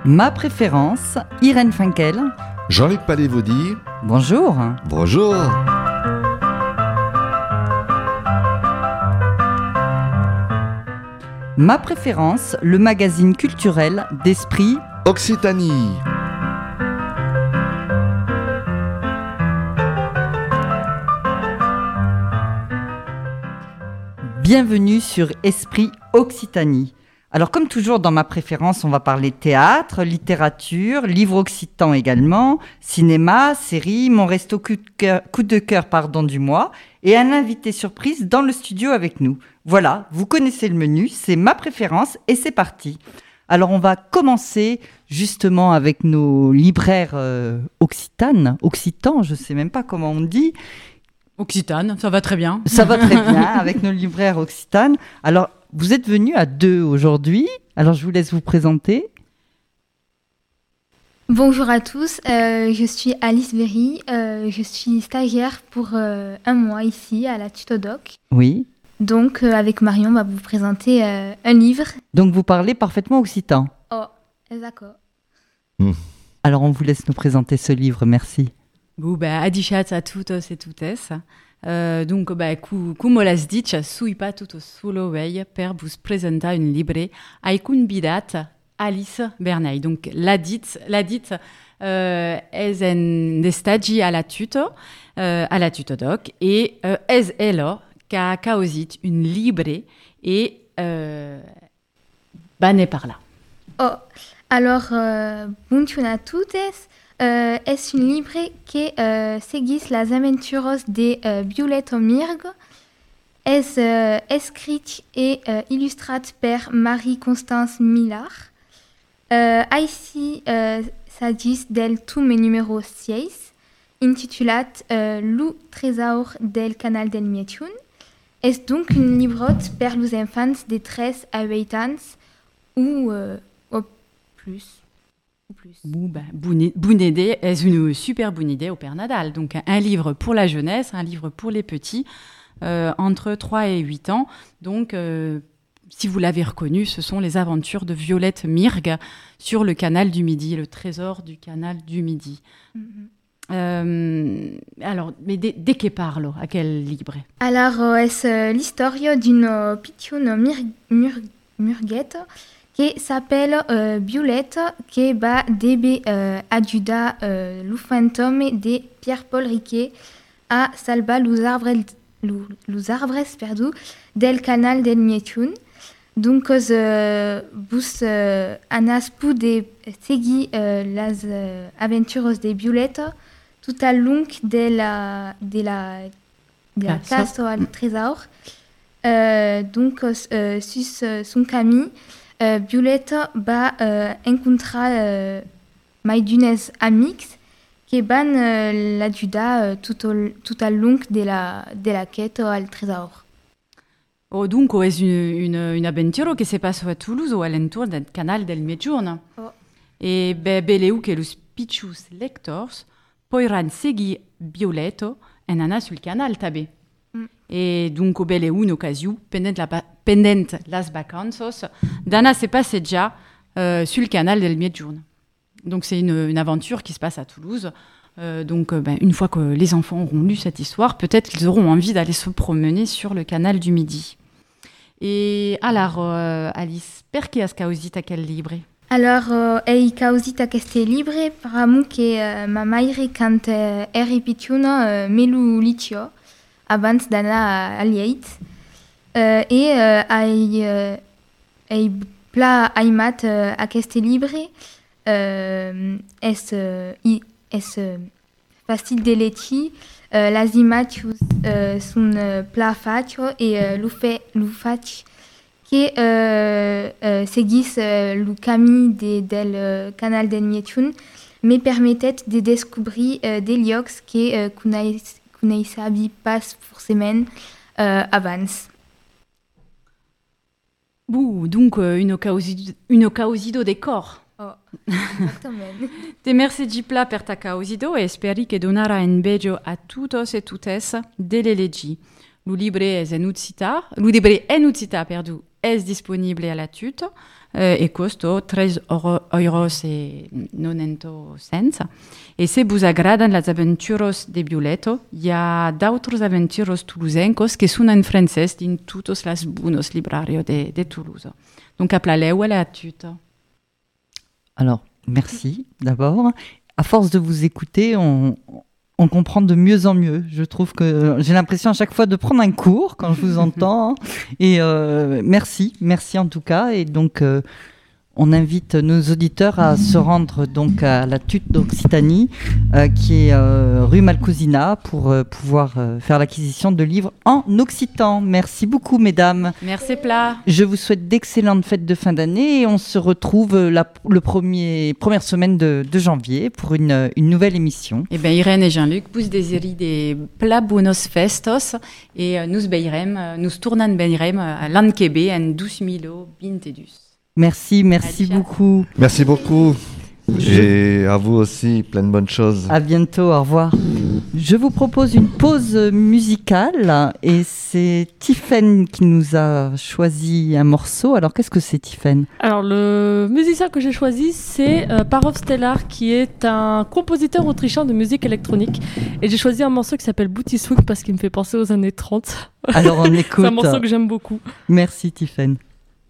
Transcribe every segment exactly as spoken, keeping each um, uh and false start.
Ma préférence, Irène Finkel. Jean-Luc Palais-Vaudy. Bonjour. Bonjour. Ma préférence, le magazine culturel d'Esprit Occitanie. Bienvenue sur Esprit Occitanie. Alors comme toujours dans ma préférence, on va parler théâtre, littérature, livres occitans également, cinéma, séries, mon resto coup de cœur, coup de cœur pardon, du mois et un invité surprise dans le studio avec nous. Voilà, vous connaissez le menu, c'est ma préférence et c'est parti. Alors on va commencer justement avec nos libraires euh, occitanes, occitans, je ne sais même pas comment on dit. Occitane, ça va très bien. Ça va très bien avec nos libraires occitanes. Alors, vous êtes venus à deux aujourd'hui. Alors, je vous laisse vous présenter. Bonjour à tous, euh, je suis Alice Berry. Euh, je suis stagiaire pour euh, un mois ici à la Tutodoc. Oui. Donc, euh, avec Marion, on va vous présenter euh, un livre. Donc, vous parlez parfaitement occitan. Oh, d'accord. Mmh. Alors, on vous laisse nous présenter ce livre. Merci. Bon, bah, adichat a tutos et tutes. Euh, donc, bah, cu, cum las dic, sui pa tutos sulo vei per vous presenta un libre ai convidat Alice Bernay. Donc, la dite, la dite euh, est un stagi à la tuto, euh, à la tutodoc, et euh, est elo ca causit une libre et euh, banne par là. Oh, alors, euh, bonjour à toutes. Uh, es un libre que uh, seguís las aventuras de uh, Violetto Mirgo. Es uh, escrit et uh, illustrat per Marie-Constance Millar. Uh, Ici uh, s'agit del tome numéro six, intitulat uh, Lu Tresor del Canal del Mietun. Es donc un librot per los enfants de tres à huit ans ou uh, au plus. Plus. Bon, ben, bonne, bonne idée, est une super bonne idée au Père Nadal. Donc, un livre pour la jeunesse, un livre pour les petits, euh, entre trois et huit ans. Donc, euh, si vous l'avez reconnu, ce sont les aventures de Violette Mirgue sur le canal du Midi, le trésor du canal du Midi. Mm-hmm. Euh, alors, mais de, de que parlo? À quel livre? Alors, es uh, l'historia d'une picciona mir, mur, murguette qui s'appelle euh, Violette, qui va debe euh, ayudar euh, le fantôme de Pierre-Paul Riquet à salvar los arbres, los arbres perdus del canal del Mietun. Donc, euh, vous euh, anas pude seguir euh, las euh, aventures de Violette tout au long de la, de la, de la casse au trésor. Euh, donc, euh, sur son chemin, Uh, Violette va uh, encontrar uh, mai d'unes amics qui van uh, l'ajudar uh, tout, au, tout au long de la, de la quête al trésor. Oh, donc, c'est une, une, une aventure qui se passe à Toulouse ou à l'entour du canal del Mietun. Oh. Et be, beleu que los pitchus lectors poiran seguir Violette en anar sul canal tabe. Mm. Et donc, beleu une occasion, pendant la pendant las vacances, Dana se passeggia euh, sur le canal del Mietun. Donc c'est une, une aventure qui se passe à Toulouse. Euh, donc euh, ben, une fois que les enfants auront lu cette histoire, peut-être qu'ils auront envie d'aller se promener sur le canal du Midi. Et alors, euh, Alice, per qui has causit aquel libre? Alors, euh, ei causit aquest libre per amu que euh, ma mare quand euh, eri pitjuna euh, melu licio abans d'anar a, a Lleit. Uh, et uh, ai, uh, ai pla aimat uh, aquest libre uh, es, uh, i, es uh, facile de llegir, uh, les imatges uh, són uh, pla facio e uh, lo, fe, lo faig que uh, uh, seguís uh, le camí de, del uh, canal del Mietun me permettet de descobrir uh, des llocs que uh, coneixavi pas forcément uh, abans. Ouh, donc euh, une causido, une causido de cor. Oh, exactamente. Te merci pla per ta causido e speri che donara un beggio a tutos e tutes delle leggi. Lu libre es en ucita, lu libre en ucita perdu est disponible à la tute euh, et costo treize euros et noventa cents. Et si vous agradan las aventuros de Bioleto, il y a d'autres aventuros toulousencos qui sont en français dans tous les buenos librarios de, de Toulouse. Donc, appelez-le à la tute. Alors, merci d'abord. À force de vous écouter, on, on comprend de mieux en mieux. Je trouve que j'ai l'impression à chaque fois de prendre un cours quand je vous entends. Et euh, merci, merci en tout cas. Et donc, euh, on invite nos auditeurs à se rendre donc à la Tute d'Occitanie, euh, qui est euh, rue Malcousina, pour euh, pouvoir euh, faire l'acquisition de livres en occitan. Merci beaucoup, mesdames. Merci, Plat. Je vous souhaite d'excellentes fêtes de fin d'année et on se retrouve la le premier, première semaine de, de janvier pour une, une nouvelle émission. Eh bien, Irène et Jean-Luc, vous désirez des plats buenos festos et euh, nous beirem, nous tournons beirem à l'Ankebe en douze mille bintedus. Merci, merci Adieu. beaucoup. Merci beaucoup. Et à vous aussi, plein de bonnes choses. À bientôt, au revoir. Je vous propose une pause musicale et c'est Tiffaine qui nous a choisi un morceau. Alors, qu'est-ce que c'est, Tiffaine ? Alors, le musicien que j'ai choisi, c'est euh, Parov Stellar, qui est un compositeur autrichien de musique électronique. Et j'ai choisi un morceau qui s'appelle Booty Swing parce qu'il me fait penser aux années trente. Alors, on écoute. C'est un morceau que j'aime beaucoup. Merci, Tiffaine.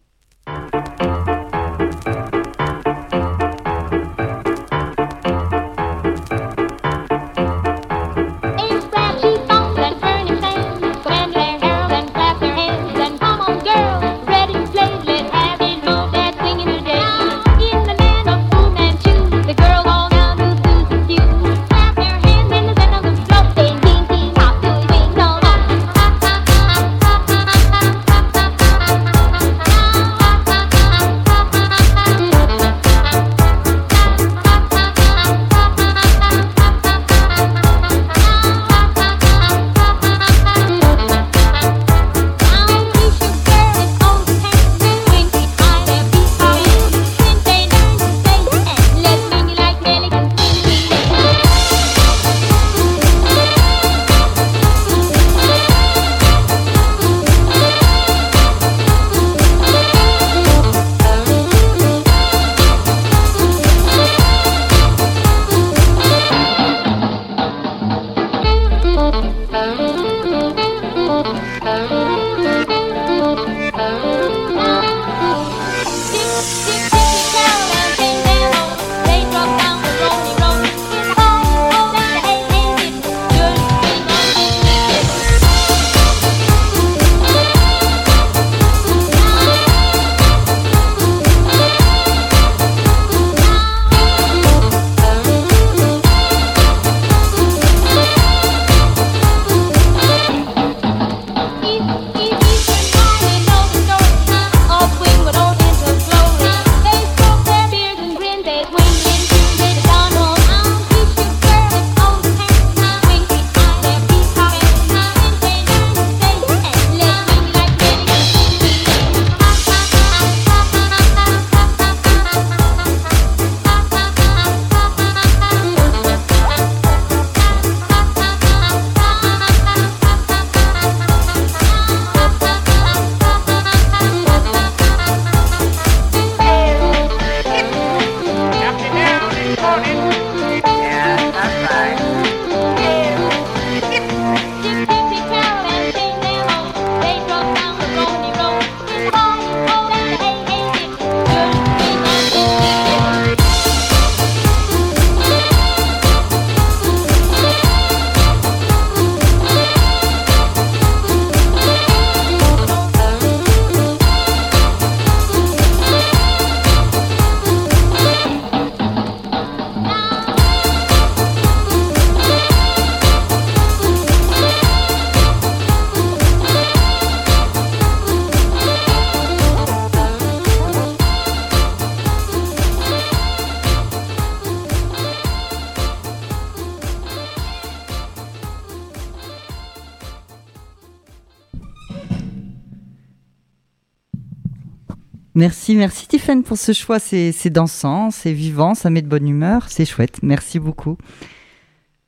Merci, merci Tiffaine pour ce choix. C'est, c'est dansant, c'est vivant, ça met de bonne humeur, c'est chouette. Merci beaucoup.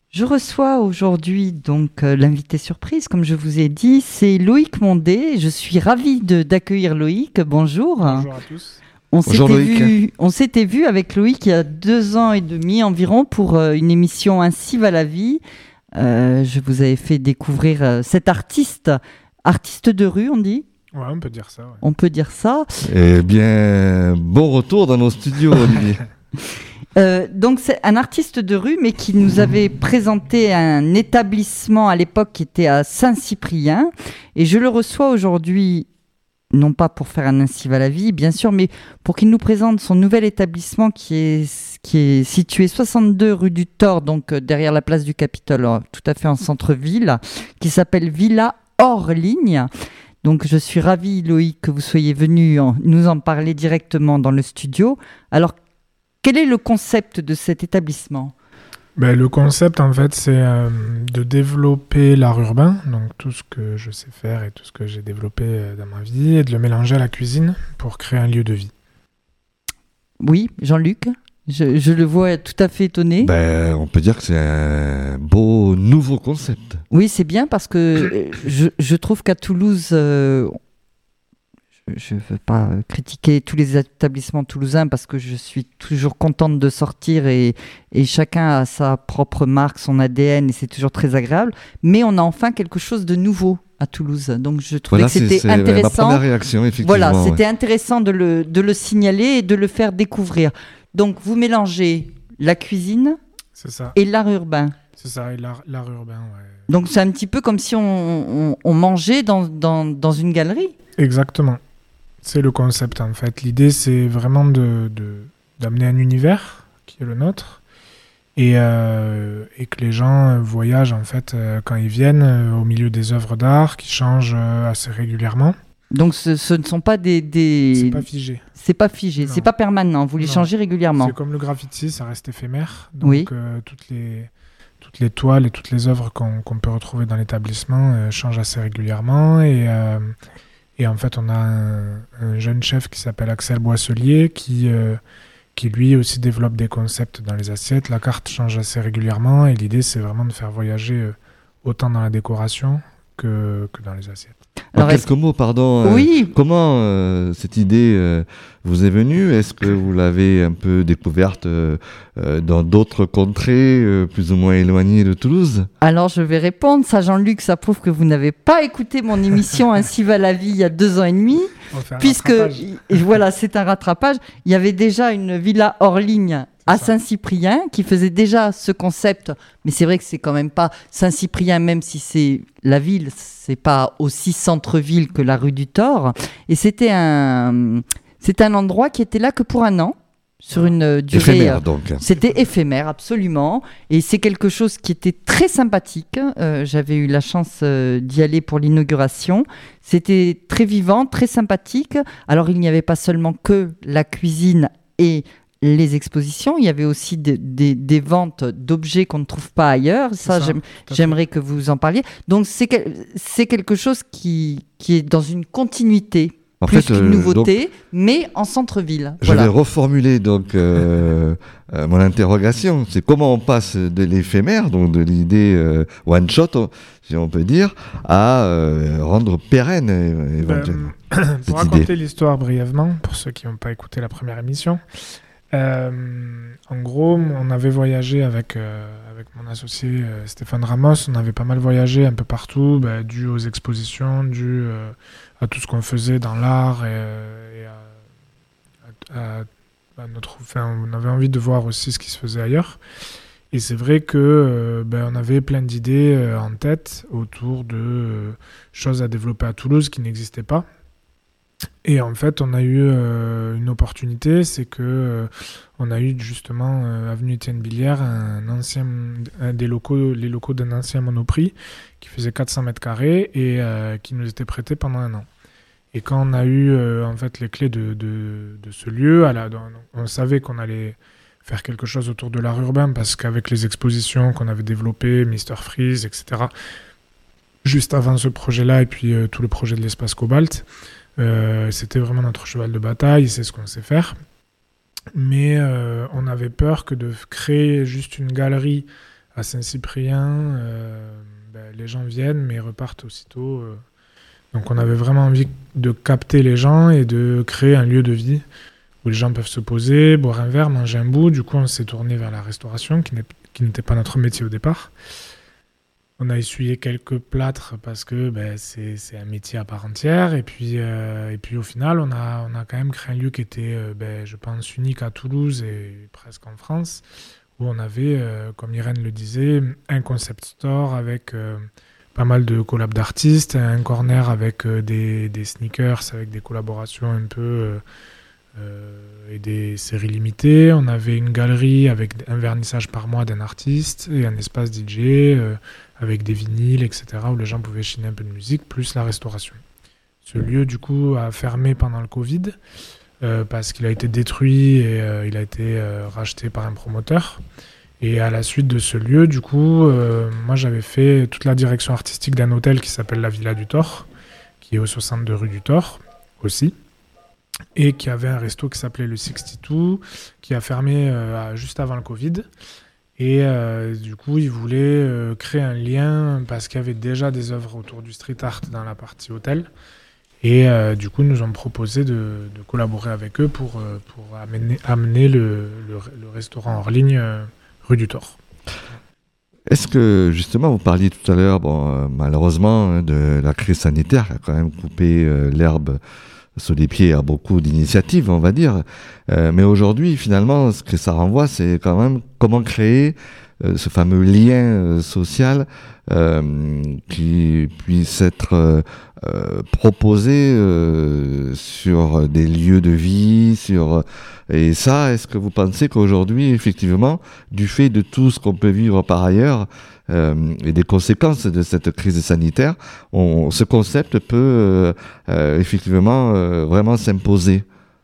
Je reçois aujourd'hui donc euh, l'invité surprise, comme je vous ai dit, c'est Loïc Mondé. Je suis ravie de, d'accueillir Loïc. Bonjour. Bonjour à tous. On Bonjour s'était Loïc. vu, on s'était vu avec Loïc il y a deux ans et demi environ pour euh, une émission Ainsi va la vie. Euh, je vous avais fait découvrir euh, cet artiste, artiste de rue, on dit. Ouais, on peut dire ça. Ouais. On peut dire ça. Eh bien, bon retour dans nos studios, Olivier. Euh, donc c'est un artiste de rue, mais qui nous avait présenté un établissement à l'époque qui était à Saint-Cyprien. Et je le reçois aujourd'hui, non pas pour faire un Ainsi va la vie, bien sûr, mais pour qu'il nous présente son nouvel établissement qui est, qui est situé soixante-deux rue du Thor, donc euh, derrière la place du Capitole, euh, tout à fait en centre-ville, qui s'appelle Villa Hors Ligne. Donc je suis ravie, Loïc, que vous soyez venu en, nous en parler directement dans le studio. Alors, quel est le concept de cet établissement ? Ben, le concept, en fait, c'est euh, de développer l'art urbain, donc tout ce que je sais faire et tout ce que j'ai développé euh, dans ma vie, et de le mélanger à la cuisine pour créer un lieu de vie. Oui, Jean-Luc, je, je le vois tout à fait étonné. Ben, on peut dire que c'est un beau nouveau concept. Oui, c'est bien parce que euh, je, je trouve qu'à Toulouse, euh, je ne veux pas critiquer tous les établissements toulousains parce que je suis toujours contente de sortir et, et chacun a sa propre marque, son A D N et c'est toujours très agréable. Mais on a enfin quelque chose de nouveau à Toulouse. Donc je trouvais Voilà, que c'était c'est, c'est intéressant. ma première réaction, effectivement. Voilà, ouais. c'était intéressant de le, de le signaler et de le faire découvrir. Donc vous mélangez la cuisine C'est ça. et l'art urbain. C'est ça, et l'art, l'art urbain, ouais. Donc c'est un petit peu comme si on, on, on mangeait dans, dans, dans une galerie. Exactement. C'est le concept, en fait. L'idée, c'est vraiment de, de, d'amener un univers qui est le nôtre et, euh, et que les gens voyagent, en fait, euh, quand ils viennent euh, au milieu des œuvres d'art qui changent euh, assez régulièrement. Donc ce, ce ne sont pas des... des... C'est pas figé. C'est pas figé, Non. c'est pas permanent, vous les Non. changez régulièrement. C'est comme le graffiti, ça reste éphémère. Donc Oui. euh, toutes, les, toutes les toiles et toutes les œuvres qu'on, qu'on peut retrouver dans l'établissement euh, changent assez régulièrement. Et, euh, et en fait, on a un, un jeune chef qui s'appelle Axel Boisselier qui, euh, qui lui aussi développe des concepts dans les assiettes. La carte change assez régulièrement et l'idée, c'est vraiment de faire voyager euh, autant dans la décoration que, que dans les assiettes. En Alors, est-ce- quelques mots, pardon. euh, Oui, Comment euh, cette idée euh, vous est venue ? Est-ce que vous l'avez un peu découverte euh, euh, dans d'autres contrées euh, plus ou moins éloignées de Toulouse ? alors je vais répondre. Ça, Jean-Luc, ça prouve que vous n'avez pas écouté mon émission Ainsi va la vie il y a deux ans et demi. On fait un Puisque, rattrapage. et voilà, c'est un rattrapage. Il y avait déjà une villa hors ligne à ça. Saint-Cyprien qui faisait déjà ce concept. Mais c'est vrai que c'est quand même pas Saint-Cyprien, même si c'est la ville, c'est pas aussi centre-ville que la rue du Thor. Et c'était un, c'est un endroit qui était là que pour un an, sur une durée. Éphémère, donc. C'était éphémère, absolument. Et c'est quelque chose qui était très sympathique. Euh, j'avais eu la chance euh, d'y aller pour l'inauguration. C'était très vivant, très sympathique. Alors, il n'y avait pas seulement que la cuisine et les expositions. Il y avait aussi de- des- des ventes d'objets qu'on ne trouve pas ailleurs. C'est Ça, ça, j'aime- tout à fait. j'aimerais que vous en parliez. Donc, c'est, quel- c'est quelque chose qui, qui est dans une continuité, En plus fait, qu'une euh, nouveauté, mais en centre-ville. Je Voilà. vais reformuler donc euh, euh, mon interrogation. C'est comment on passe de l'éphémère, donc de l'idée euh, one shot, on- si on peut dire, à euh, rendre pérenne euh, éventuellement. Ben, cette pour raconter idée. l'histoire brièvement, pour ceux qui n'ont pas écouté la première émission, euh, en gros, on avait voyagé avec, euh, avec mon associé euh, Stéphane Ramos, on avait pas mal voyagé un peu partout, ben, dû aux expositions, dû euh, à tout ce qu'on faisait dans l'art et, euh, et à, à- à- à notre, enfin, on avait envie de voir aussi ce qui se faisait ailleurs. Et c'est vrai que euh, ben, on avait plein d'idées euh, en tête autour de euh, choses à développer à Toulouse qui n'existaient pas. Et en fait, on a eu euh, une opportunité, c'est que euh, on a eu justement euh, avenue Étienne Billière, un ancien, un des locaux, les locaux d'un ancien Monoprix qui faisait quatre cents mètres carrés et euh, qui nous était prêté pendant un an. Et quand on a eu euh, en fait les clés de, de, de ce lieu, à la, on savait qu'on allait faire quelque chose autour de l'art urbain parce qu'avec les expositions qu'on avait développées, Mister Freeze, et cetera, juste avant ce projet-là et puis euh, tout le projet de l'espace Cobalt, euh, c'était vraiment notre cheval de bataille, c'est ce qu'on sait faire. Mais euh, on avait peur que de créer juste une galerie à Saint-Cyprien, euh, ben, les gens viennent mais repartent aussitôt. Euh. Donc on avait vraiment envie de capter les gens et de créer un lieu de vie où les gens peuvent se poser, boire un verre, manger un bout. Du coup, on s'est tourné vers la restauration, qui, n'est, qui n'était pas notre métier au départ. On a essuyé quelques plâtres parce que ben, c'est, c'est un métier à part entière. Et puis, euh, et puis au final, on a, on a quand même créé un lieu qui était, euh, ben, je pense, unique à Toulouse et presque en France, où on avait, euh, comme Irène le disait, un concept store avec euh, pas mal de collabs d'artistes, un corner avec euh, des, des sneakers, avec des collaborations un peu... Euh, Euh, et des séries limitées. On avait une galerie avec un vernissage par mois d'un artiste et un espace D J euh, avec des vinyles, et cetera, où les gens pouvaient chiner un peu de musique, plus la restauration. Ce lieu, du coup, a fermé pendant le Covid euh, parce qu'il a été détruit et euh, il a été euh, racheté par un promoteur. Et à la suite de ce lieu, du coup, euh, moi, j'avais fait toute la direction artistique d'un hôtel qui s'appelle la Villa du Thor, qui est au soixante-deux rue du Thor, aussi. Et qui avait un resto qui s'appelait le soixante-deux, qui a fermé euh, juste avant le Covid. Et euh, du coup, ils voulaient euh, créer un lien parce qu'il y avait déjà des œuvres autour du street art dans la partie hôtel. Et euh, du coup, ils nous ont proposé de, de collaborer avec eux pour, euh, pour amener, amener le, le, le restaurant hors ligne euh, rue du Thor. Est-ce que, justement, vous parliez tout à l'heure, bon, euh, malheureusement, de la crise sanitaire qui a quand même coupé euh, l'herbe sous les pieds à beaucoup d'initiatives, on va dire. Euh, mais aujourd'hui, finalement, ce que ça renvoie, c'est quand même comment créer euh, ce fameux lien euh, social euh, qui puisse être euh, euh, proposé euh, sur des lieux de vie, sur... Et ça, est-ce que vous pensez qu'aujourd'hui, effectivement, du fait de tout ce qu'on peut vivre par ailleurs, Euh, et des conséquences de cette crise sanitaire, on, ce concept peut euh, euh, effectivement euh, vraiment s'imposer?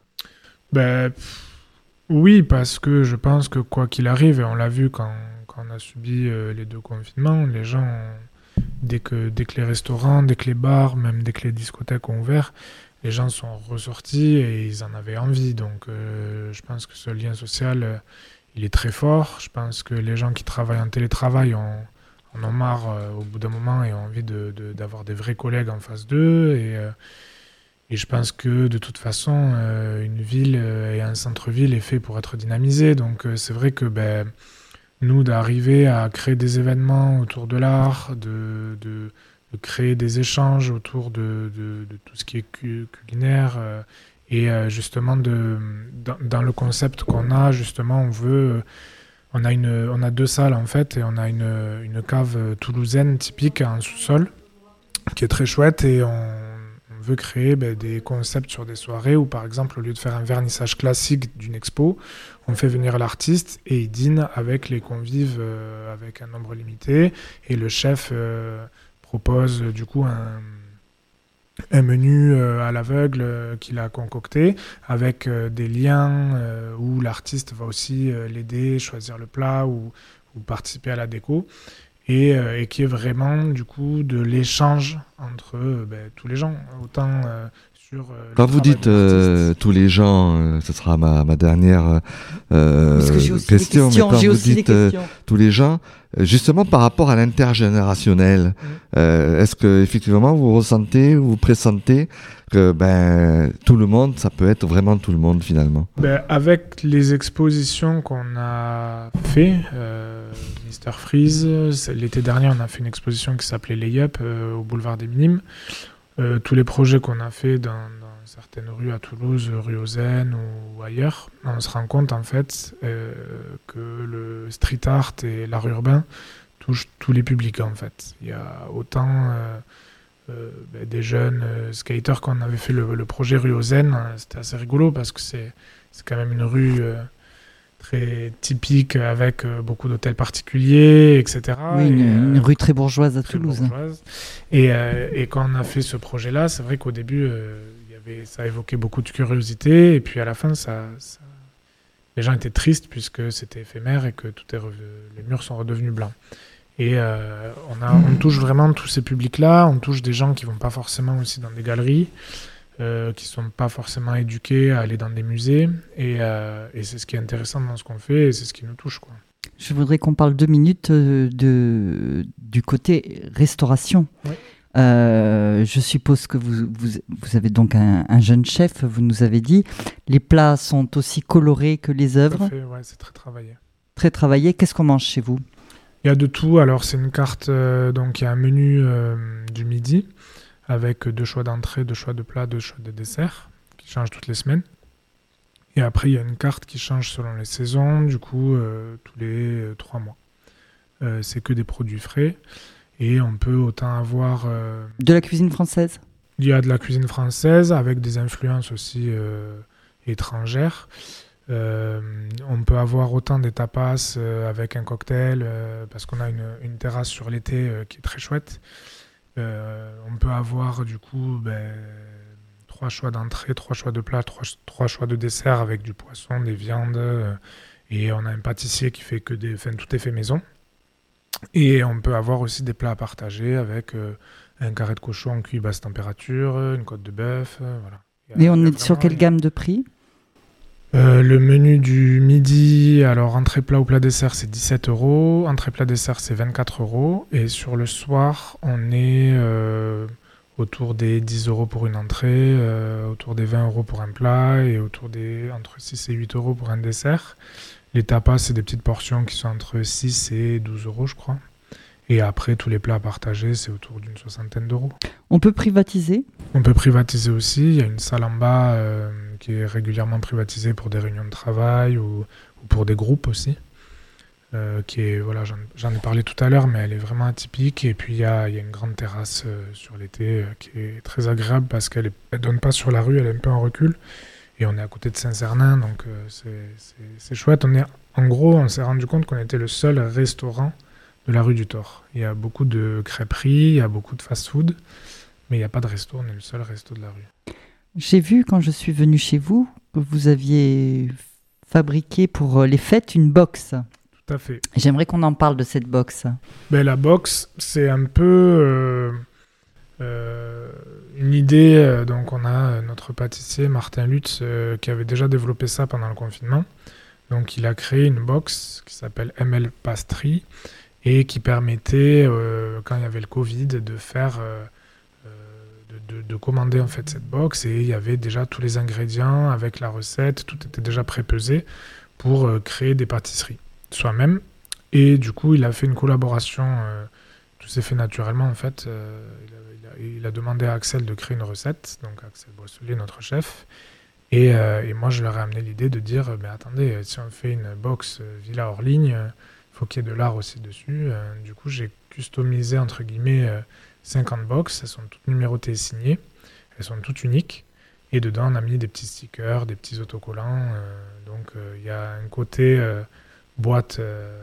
Ben, oui, parce que je pense que quoi qu'il arrive, et on l'a vu quand, quand on a subi euh, les deux confinements, les gens, dès que, dès que les restaurants, dès que les bars, même dès que les discothèques ont ouvert, les gens sont ressortis et ils en avaient envie. Donc euh, je pense que ce lien social, euh, il est très fort. Je pense que les gens qui travaillent en télétravail ont en ont marre euh, au bout d'un moment et ont envie de, de, d'avoir des vrais collègues en face d'eux. Et, euh, et je pense que de toute façon, euh, une ville euh, et un centre-ville est fait pour être dynamisé. Donc euh, c'est vrai que ben, nous, d'arriver à créer des événements autour de l'art, de, de, de créer des échanges autour de, de, de tout ce qui est cu- culinaire, euh, et euh, justement, de, dans, dans le concept qu'on a, justement, on veut... On a, une, on a deux salles en fait et on a une, une cave toulousaine typique en sous-sol qui est très chouette et on, on veut créer ben, des concepts sur des soirées où par exemple au lieu de faire un vernissage classique d'une expo, on fait venir l'artiste et il dîne avec les convives euh, avec un nombre limité et le chef euh, propose du coup un... un menu euh, à l'aveugle euh, qu'il a concocté avec euh, des liens euh, où l'artiste va aussi euh, l'aider, choisir le plat ou, ou participer à la déco et, euh, et qui est vraiment du coup de l'échange entre euh, ben, tous les gens, autant euh, sur... Euh, Quand vous dites euh, tous les gens, euh, ce sera ma, ma dernière euh, Parce que j'ai aussi question, des questions, mais quand j'ai vous aussi dites des euh, questions. tous les gens, justement par rapport à l'intergénérationnel, mmh. euh, est-ce que effectivement vous ressentez, vous pressentez que ben tout le monde, ça peut être vraiment tout le monde finalement? Ben, avec les expositions qu'on a fait, euh, mister Freeze, l'été dernier on a fait une exposition qui s'appelait Layup euh, au boulevard des Minimes. Euh, tous les projets qu'on a fait dans, dans certaines rues à Toulouse, rue aux Aisnes ou ailleurs, on se rend compte en fait euh, que le street art et l'art urbain touchent tous les publics en fait. Il y a autant euh, euh, ben, des jeunes euh, skaters qu'on avait fait le, le projet rue aux Aisnes, c'était assez rigolo parce que c'est, c'est quand même une rue euh, très typique avec euh, beaucoup d'hôtels particuliers, et cetera. Oui, une, et, euh, une rue très bourgeoise à très Toulouse. bourgeoise. Et, euh, et quand on a fait ce projet-là, c'est vrai qu'au début, euh, y avait, ça évoquait beaucoup de curiosité, et puis à la fin, ça, ça... les gens étaient tristes puisque c'était éphémère et que tout est rev... les murs sont redevenus blancs. Et euh, on, a, on touche vraiment tous ces publics-là, on touche des gens qui vont pas forcément aussi dans des galeries, Euh, qui ne sont pas forcément éduqués à aller dans des musées. Et, euh, et c'est ce qui est intéressant dans ce qu'on fait et c'est ce qui nous touche, quoi. Je voudrais qu'on parle deux minutes euh, de, du côté restauration. Oui. Euh, je suppose que vous, vous, vous avez donc un, un jeune chef, vous nous avez dit. Les plats sont aussi colorés que les Tout à œuvres, fait, ouais, c'est très travaillé. très travaillés. Qu'est-ce qu'on mange chez vous ? Il y a de tout. Alors, c'est une carte, euh, donc il y a un menu euh, du midi avec deux choix d'entrée, deux choix de plats, deux choix de dessert qui changent toutes les semaines. Et après, il y a une carte qui change selon les saisons, du coup, euh, tous les euh, trois mois. Euh, c'est que des produits frais. Et on peut autant avoir... euh, De la cuisine française ? Il y a de la cuisine française avec des influences aussi euh, étrangères. Euh, on peut avoir autant des tapas euh, avec un cocktail euh, parce qu'on a une, une terrasse sur l'été euh, qui est très chouette. Euh, on peut avoir du coup ben, trois choix d'entrée, trois choix de plat, trois, trois choix de dessert avec du poisson, des viandes. Euh, et on a un pâtissier qui fait que des... Enfin, tout est fait maison. Et on peut avoir aussi des plats à partager avec euh, un carré de cochon cuit basse température, une côte de bœuf, euh, voilà. Il y a- Et on il y a est sur vraiment quelle une- gamme de prix ? Euh, Le menu du midi, alors entrée plat ou plat dessert, c'est dix-sept euros. Entrée plat dessert, c'est vingt-quatre euros. Et sur le soir, on est euh, autour des dix euros pour une entrée, euh, autour des vingt euros pour un plat et autour des entre six et huit euros pour un dessert. Les tapas, c'est des petites portions qui sont entre six et douze euros, je crois. Et après, tous les plats à partager, c'est autour d'une soixantaine d'euros. On peut privatiser ? On peut privatiser aussi. Il y a une salle en bas euh, qui est régulièrement privatisée pour des réunions de travail ou, ou pour des groupes aussi. Euh, qui est, voilà, j'en, j'en ai parlé tout à l'heure, mais elle est vraiment atypique. Et puis, il y a, il y a une grande terrasse euh, sur l'été euh, qui est très agréable parce qu'elle ne donne pas sur la rue, elle est un peu en recul. Et on est à côté de Saint-Cernin, donc euh, c'est, c'est, c'est chouette. On est, en gros, on s'est rendu compte qu'on était le seul restaurant de la rue du Thor. Il y a beaucoup de crêperies, il y a beaucoup de fast-food, mais il n'y a pas de resto, on est le seul resto de la rue. J'ai vu quand je suis venue chez vous que vous aviez fabriqué pour euh, les fêtes une box. Tout à fait. J'aimerais qu'on en parle de cette box. Ben, la box, c'est un peu euh, euh, une idée. euh, Donc, on a euh, notre pâtissier, Martin Lutz, euh, qui avait déjà développé ça pendant le confinement. Donc, il a créé une box qui s'appelle M L Pastry et qui permettait, euh, quand il y avait le Covid, de faire... euh, De, de, de commander en fait cette box, et il y avait déjà tous les ingrédients avec la recette, tout était déjà pré-pesé pour euh, créer des pâtisseries soi-même. Et du coup, il a fait une collaboration, euh, tout s'est fait naturellement en fait. Euh, il, a, il, a, il a demandé à Axel de créer une recette, donc Axel Boisselier, notre chef. Et, euh, et moi, je leur ai amené l'idée de dire, mais attendez, si on fait une box euh, Villa hors ligne, il euh, faut qu'il y ait de l'art aussi dessus. Euh, du coup, j'ai customisé entre guillemets euh, cinquante box, elles sont toutes numérotées et signées, elles sont toutes uniques, et dedans on a mis des petits stickers, des petits autocollants, euh, donc il euh, y a un côté euh, boîte euh,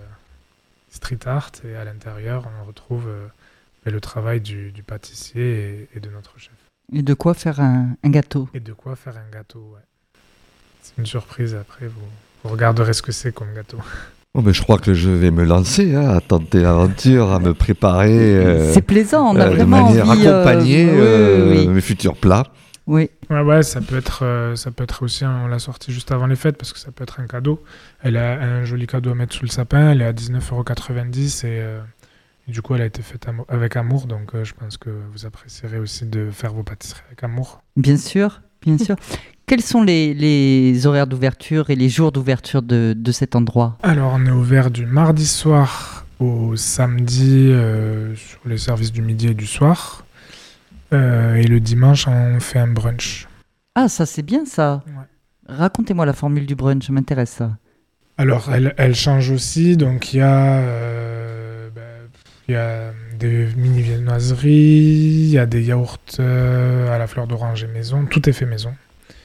street art, et à l'intérieur on retrouve euh, le travail du, du pâtissier et, et de notre chef. Et de quoi faire un, un gâteau. Et de quoi faire un gâteau, ouais. C'est une surprise après, vous, vous regarderez ce que c'est comme gâteau. Oh, mais je crois que je vais me lancer, hein, à tenter l'aventure, à me préparer euh, C'est plaisant, on a euh, de vraiment manière envie... euh, accompagnée oui, euh, oui, oui. mes futurs plats. Oui. Ouais, ouais, ça peut être, euh, ça peut être aussi, on l'a sorti juste avant les fêtes parce que ça peut être un cadeau. Elle a un joli cadeau à mettre sous le sapin, elle est à dix-neuf euros quatre-vingt-dix et, euh, et du coup elle a été faite amo- avec amour, donc euh, je pense que vous apprécierez aussi de faire vos pâtisseries avec amour. Bien sûr, bien sûr. Quels sont les, les horaires d'ouverture et les jours d'ouverture de, de cet endroit ? Alors on est ouvert du mardi soir au samedi euh, sur les services du midi et du soir. Euh, et le dimanche, on fait un brunch. Ah, ça c'est bien ça. Ouais. Racontez-moi la formule du brunch, ça m'intéresse ça. Alors, elle, elle change aussi. Donc, il y a, euh, ben, il y a des mini-viennoiseries, il y a des yaourts euh, à la fleur d'oranger maison. Tout est fait maison.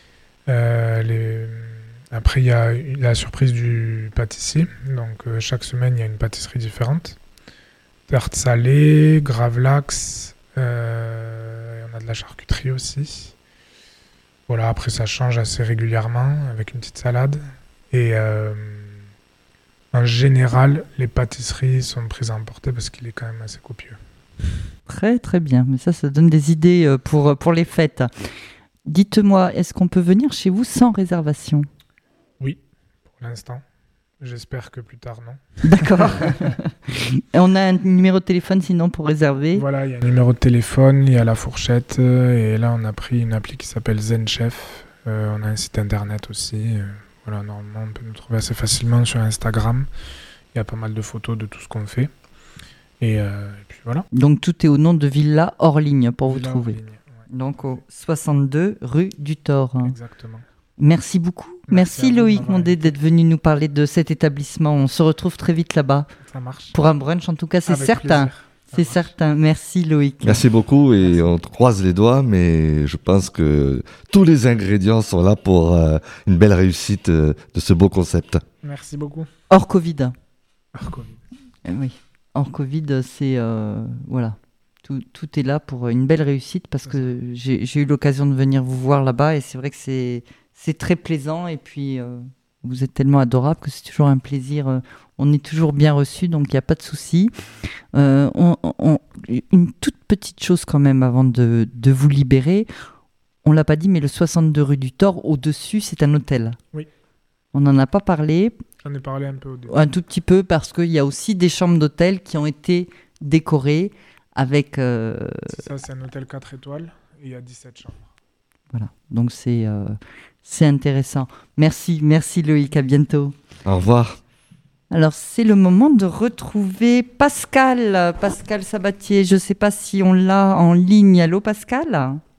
Euh, les... Après, il y a la surprise du pâtissier. Donc, euh, chaque semaine, il y a une pâtisserie différente. Tarte salée, gravlax, euh, on a de la charcuterie aussi. Voilà, après, ça change assez régulièrement avec une petite salade. Et euh, en général, les pâtisseries sont prises à emporter parce qu'il est quand même assez copieux. Très très bien, mais ça, ça donne des idées euh, pour, pour les fêtes. Dites-moi, est-ce qu'on peut venir chez vous sans réservation ? Oui, pour l'instant. J'espère que plus tard, non. D'accord. Et on a un numéro de téléphone sinon pour réserver. Voilà, il y a un numéro de téléphone, il y a la fourchette, euh, et là on a pris une appli qui s'appelle ZenChef. Euh, on a un site internet aussi. Euh, voilà, normalement on peut nous trouver assez facilement sur Instagram. Il y a pas mal de photos de tout ce qu'on fait. Et, euh, et puis voilà. Donc tout est au nom de Villa hors ligne pour Villa vous trouver. hors ligne, ouais. Donc au soixante-deux rue du Thor. Exactement. Merci beaucoup. Merci Merci, à vous de Loïc m'avoir Mondé invité. d'être venu nous parler de cet établissement. On se retrouve très vite là-bas. Ça marche. Pour un brunch en tout cas, c'est Avec certain. plaisir. Ça C'est marche. certain. Merci Loïc. Merci beaucoup et on te croise les doigts, mais je pense que tous les ingrédients sont là pour euh, une belle réussite euh, de ce beau concept. Merci beaucoup. Hors Covid. Ah, Covid. Eh oui. Hors Covid, c'est... euh, voilà. Tout, tout est là pour une belle réussite parce que j'ai j'ai eu l'occasion de venir vous voir là-bas et c'est vrai que c'est c'est très plaisant et puis euh, vous êtes tellement adorable que c'est toujours un plaisir. euh, on est toujours bien reçus, donc il n'y a pas de souci. Euh, on- on- une toute petite chose quand même avant de, de vous libérer. On l'a pas dit, mais le soixante-deux rue du Thor, au-dessus, c'est un hôtel. Oui. On n'en a pas parlé, J'en ai parlé un peu au début. un tout petit peu, parce qu'il y a aussi des chambres d'hôtel qui ont été décorées avec... euh, C'est ça, c'est un hôtel quatre étoiles et il y a dix-sept chambres. voilà, donc c'est euh, c'est intéressant. Merci, merci Loïc, à bientôt. Au revoir. Alors, c'est le moment de retrouver Pascal, Pascal Sabatier. Je ne sais pas si on l'a en ligne. Allô, Pascal ?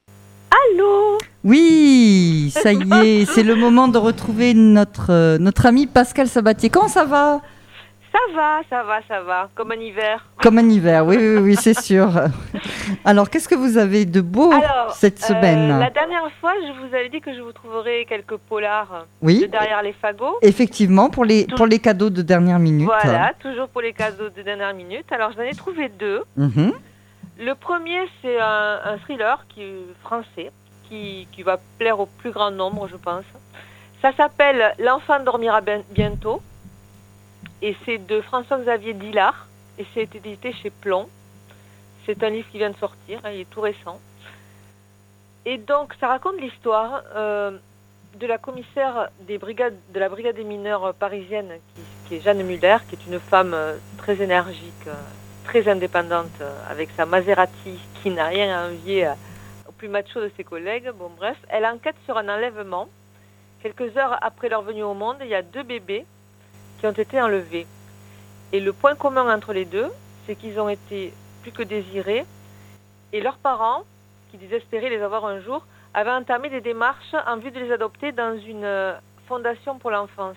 Allô? Oui, ça y est, c'est le moment de retrouver notre, euh, notre ami Pascal Sabatier. Comment ça va ? Ça va, ça va, ça va, comme un hiver. Comme un hiver, oui, oui, oui, c'est sûr. Alors, qu'est-ce que vous avez de beau Alors, cette semaine ? euh, la dernière fois, je vous avais dit que je vous trouverai quelques polars de Oui, derrière les fagots. effectivement, pour les, Tout- pour les cadeaux de dernière minute. Voilà, toujours pour les cadeaux de dernière minute. Alors, j'en ai trouvé deux. Mhm. Le premier, c'est un, un thriller qui est français, qui, qui va plaire au plus grand nombre, je pense. Ça s'appelle L'enfant dormira bien- bientôt. Et c'est de François-Xavier Dillard. Et c'est édité chez Plomb. C'est un livre qui vient de sortir, hein, il est tout récent. Et donc, ça raconte l'histoire euh, de la commissaire des brigades, de la brigade des mineurs parisienne, qui, qui est Jeanne Muller, qui est une femme euh, très énergique, euh, très indépendante, euh, avec sa Maserati, qui n'a rien à envier euh, au plus macho de ses collègues. Bon, bref, elle enquête sur un enlèvement. Quelques heures après leur venue au monde, il y a deux bébés qui ont été enlevés. Et le point commun entre les deux, c'est qu'ils ont été plus que désirés. Et leurs parents, qui désespéraient les avoir un jour, avaient entamé des démarches en vue de les adopter dans une euh, fondation pour l'enfance.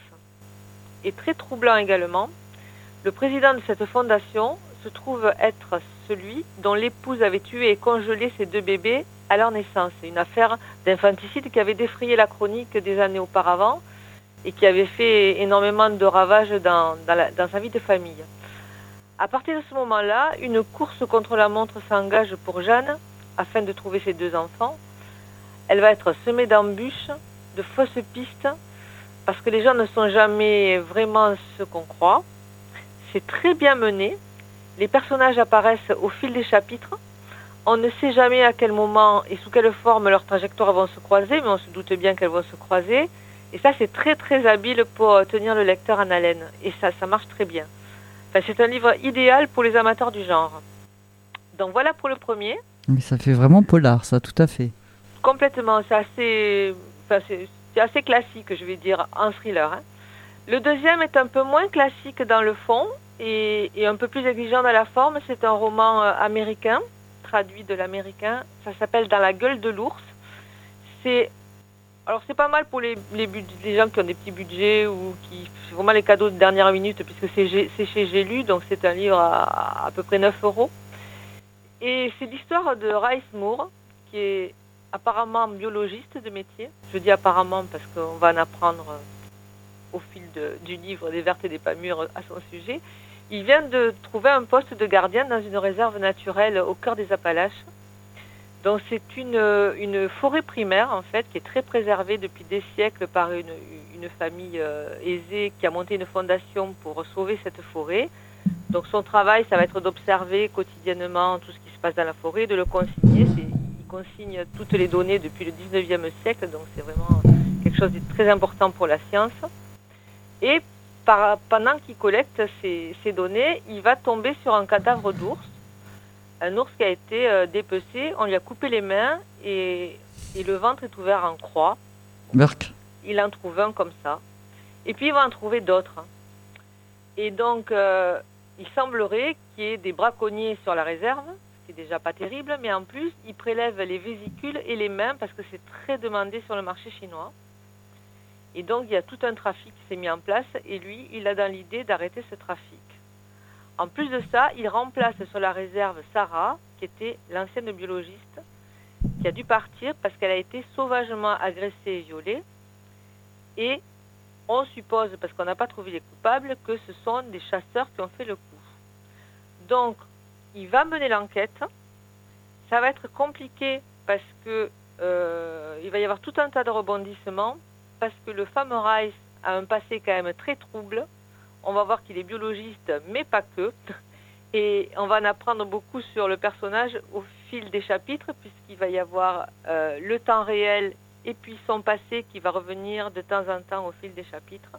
Et très troublant également, le président de cette fondation se trouve être celui dont l'épouse avait tué et congelé ces deux bébés à leur naissance. C'est une affaire d'infanticide qui avait défrayé la chronique des années auparavant et qui avait fait énormément de ravages dans, dans, la, dans sa vie de famille. À partir de ce moment-là, une course contre la montre s'engage pour Jeanne afin de trouver ses deux enfants. Elle va être semée d'embûches, de fausses pistes, parce que les gens ne sont jamais vraiment ce qu'on croit. C'est très bien mené. Les personnages apparaissent au fil des chapitres. On ne sait jamais à quel moment et sous quelle forme leurs trajectoires vont se croiser, mais on se doute bien qu'elles vont se croiser. Et ça, c'est très très habile pour tenir le lecteur en haleine. Et ça, ça marche très bien. Enfin, c'est un livre idéal pour les amateurs du genre. Donc voilà pour le premier. Mais ça fait vraiment polar, ça, tout à fait. Complètement, c'est assez, enfin, c'est, c'est assez classique, je vais dire, en thriller. Hein. Le deuxième est un peu moins classique dans le fond et, et un peu plus exigeant dans la forme. C'est un roman euh, américain, traduit de l'américain. Ça s'appelle Dans la gueule de l'ours. C'est Alors c'est pas mal pour les, les, bud- les gens qui ont des petits budgets ou qui c'est vraiment les cadeaux de dernière minute puisque c'est, G- c'est chez J'ai lu, donc c'est un livre à à peu près neuf euros. Et c'est l'histoire de Rice Moore, qui est apparemment biologiste de métier. Je dis apparemment parce qu'on va en apprendre euh, au fil de, du livre des vertes et des pas mûres à son sujet. Il vient de trouver un poste de gardien dans une réserve naturelle au cœur des Appalaches. Donc c'est une, une forêt primaire en fait qui est très préservée depuis des siècles par une, une famille euh, aisée qui a monté une fondation pour sauver cette forêt. Donc son travail, ça va être d'observer quotidiennement tout ce qui se passe dans la forêt, de le consigner. C'est, il consigne toutes les données depuis le dix-neuvième siècle, donc c'est vraiment quelque chose de très important pour la science. Et par, pendant qu'il collecte ces, ces données, il va tomber sur un cadavre d'ours. Un ours qui a été euh, dépecé, on lui a coupé les mains et, et le ventre est ouvert en croix. Burk. Il en trouve un comme ça. Et puis il va en trouver d'autres. Et donc, euh, il semblerait qu'il y ait des braconniers sur la réserve, ce qui n'est déjà pas terrible, mais en plus, ils prélèvent les vésicules et les mains parce que c'est très demandé sur le marché chinois. Et donc, il y a tout un trafic qui s'est mis en place et lui, il a dans l'idée d'arrêter ce trafic. En plus de ça, il remplace sur la réserve Sarah, qui était l'ancienne biologiste, qui a dû partir parce qu'elle a été sauvagement agressée et violée. Et on suppose, parce qu'on n'a pas trouvé les coupables, que ce sont des chasseurs qui ont fait le coup. Donc, il va mener l'enquête. Ça va être compliqué parce que euh, il va y avoir tout un tas de rebondissements, parce que le fameux Rice a un passé quand même très trouble. On va voir qu'il est biologiste, mais pas que. Et on va en apprendre beaucoup sur le personnage au fil des chapitres, puisqu'il va y avoir euh, le temps réel et puis son passé qui va revenir de temps en temps au fil des chapitres.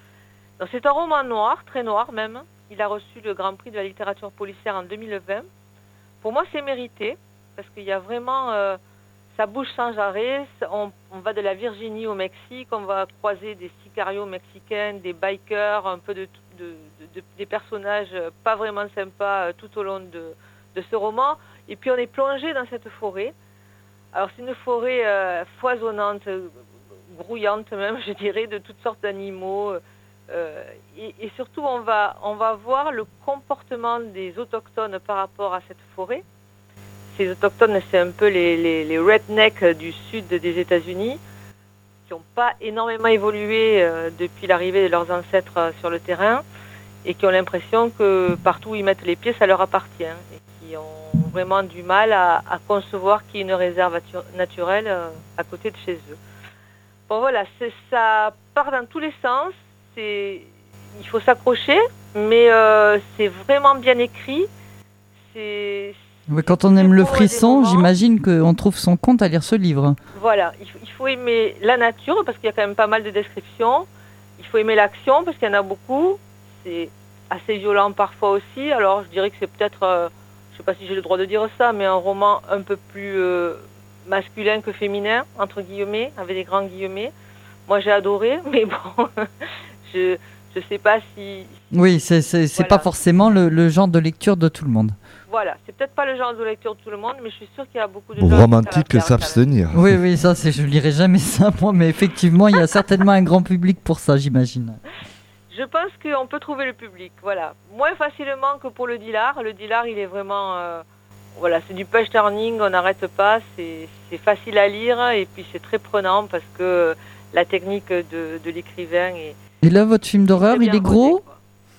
Donc c'est un roman noir, très noir même. Il a reçu le Grand Prix de la littérature policière en deux mille vingt. Pour moi, c'est mérité, parce qu'il y a vraiment... Euh, ça bouge sans arrêt. On, on va de la Virginie au Mexique, on va croiser des sicarios mexicains, des bikers, un peu de, de, de, de des personnages pas vraiment sympas euh, tout au long de, de ce roman. Et puis on est plongé dans cette forêt. Alors c'est une forêt euh, foisonnante, grouillante même, je dirais, de toutes sortes d'animaux. Euh, et, et surtout, on va, on va voir le comportement des autochtones par rapport à cette forêt. Ces autochtones, c'est un peu les, les, les rednecks du sud des États-Unis, qui n'ont pas énormément évolué euh, depuis l'arrivée de leurs ancêtres euh, sur le terrain, et qui ont l'impression que partout où ils mettent les pieds, ça leur appartient, et qui ont vraiment du mal à, à concevoir qu'il y ait une réserve naturelle euh, à côté de chez eux. Bon voilà, c'est, ça part dans tous les sens, c'est, il faut s'accrocher, mais euh, c'est vraiment bien écrit, c'est... Ouais, quand on aime le frisson, j'imagine qu'on trouve son compte à lire ce livre. Voilà, il faut, il faut aimer la nature parce qu'il y a quand même pas mal de descriptions. Il faut aimer l'action parce qu'il y en a beaucoup. C'est assez violent parfois aussi. Alors je dirais que c'est peut-être, euh, je ne sais pas si j'ai le droit de dire ça, mais un roman un peu plus euh, masculin que féminin, entre guillemets, avec des grands guillemets. Moi j'ai adoré, mais bon, je ne sais pas si... Oui, c'est, c'est, c'est voilà. Pas forcément le, le genre de lecture de tout le monde. Voilà, c'est peut-être pas le genre de lecture de tout le monde, mais je suis sûre qu'il y a beaucoup de gens romantique que s'abstenir. Oui, oui, ça, c'est, je lirai jamais ça, moi, mais effectivement, il y a certainement un grand public pour ça, j'imagine. Je pense qu'on peut trouver le public, voilà. Moins facilement que pour le Dilar. Le Dilar, il est vraiment... Euh, voilà, c'est du page turning, on n'arrête pas, c'est, c'est facile à lire, et puis c'est très prenant, parce que la technique de, de l'écrivain est... Et là, votre film d'horreur, il est gros rodé,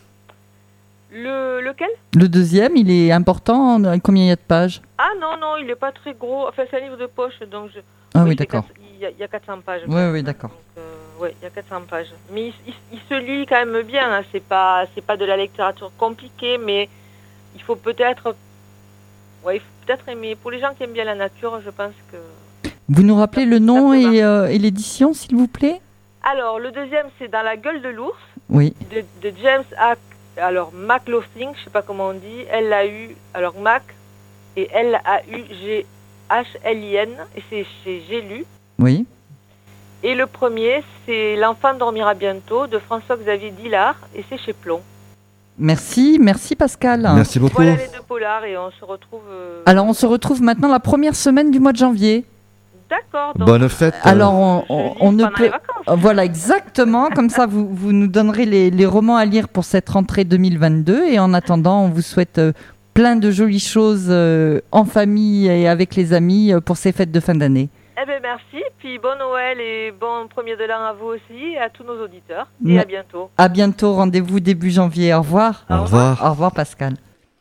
Le, lequel ? Le deuxième, il est important. Combien il y a de pages ? Ah non, non, il n'est pas très gros. Enfin, c'est un livre de poche, donc je... Ah oui, oui d'accord. Il y, y a quatre cents pages. Oui, oui, d'accord. Euh, oui, il y a quatre cents pages. Mais il, il, il se lit quand même bien. Hein. C'est pas, c'est pas de la littérature compliquée, mais il faut peut-être... Ouais, il faut peut-être aimer... Pour les gens qui aiment bien la nature, je pense que... Vous nous rappelez le nom et, euh, et l'édition, s'il vous plaît ? Alors, le deuxième, c'est Dans la gueule de l'ours. Oui. De, de James A. Alors, McLaughlin, je ne sais pas comment on dit, L A U, alors Mac, et L A U G H L I N, et c'est chez J'ai lu. Oui. Et le premier, c'est L'enfant dormira bientôt, de François-Xavier Dillard, et c'est chez Plomb. Merci, merci Pascal. Merci beaucoup. Voilà les deux polars, et on se retrouve... Euh... Alors, on se retrouve maintenant la première semaine du mois de janvier. D'accord. Donc, bonne fête. Alors, on, on, on ne peut... Voilà, exactement. Comme ça, vous, vous nous donnerez les, les romans à lire pour cette rentrée deux mille vingt-deux. Et en attendant, on vous souhaite euh, plein de jolies choses euh, en famille et avec les amis euh, pour ces fêtes de fin d'année. Eh bien, merci. Puis bon Noël et bon premier de l'an à vous aussi et à tous nos auditeurs. Et Mais, à bientôt. À bientôt. Rendez-vous début janvier. Au revoir. Au revoir. Au revoir, Pascal.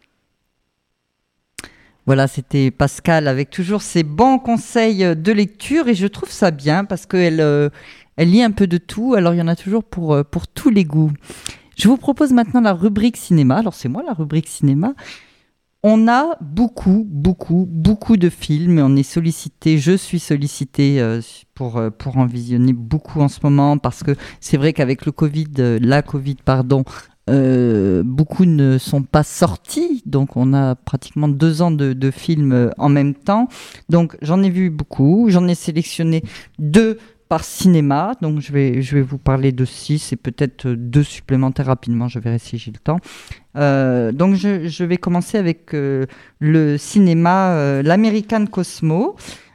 Voilà, c'était Pascal avec toujours ses bons conseils de lecture et je trouve ça bien parce qu'elle euh, elle lit un peu de tout, alors il y en a toujours pour, euh, pour tous les goûts. Je vous propose maintenant la rubrique cinéma. Alors c'est moi la rubrique cinéma. On a beaucoup, beaucoup, beaucoup de films. On est sollicité, je suis sollicité euh, pour, euh, pour en visionner beaucoup en ce moment parce que c'est vrai qu'avec le Covid, euh, la Covid, pardon, euh, beaucoup ne sont pas sortis. Donc, on a pratiquement deux ans de, de films euh, en même temps. Donc, j'en ai vu beaucoup. J'en ai sélectionné deux par cinéma. Donc, je vais, je vais vous parler de six et peut-être deux supplémentaires rapidement. Je verrai si j'ai le temps. Euh, donc je, je vais commencer avec euh, le cinéma, euh, l'American Cosmo.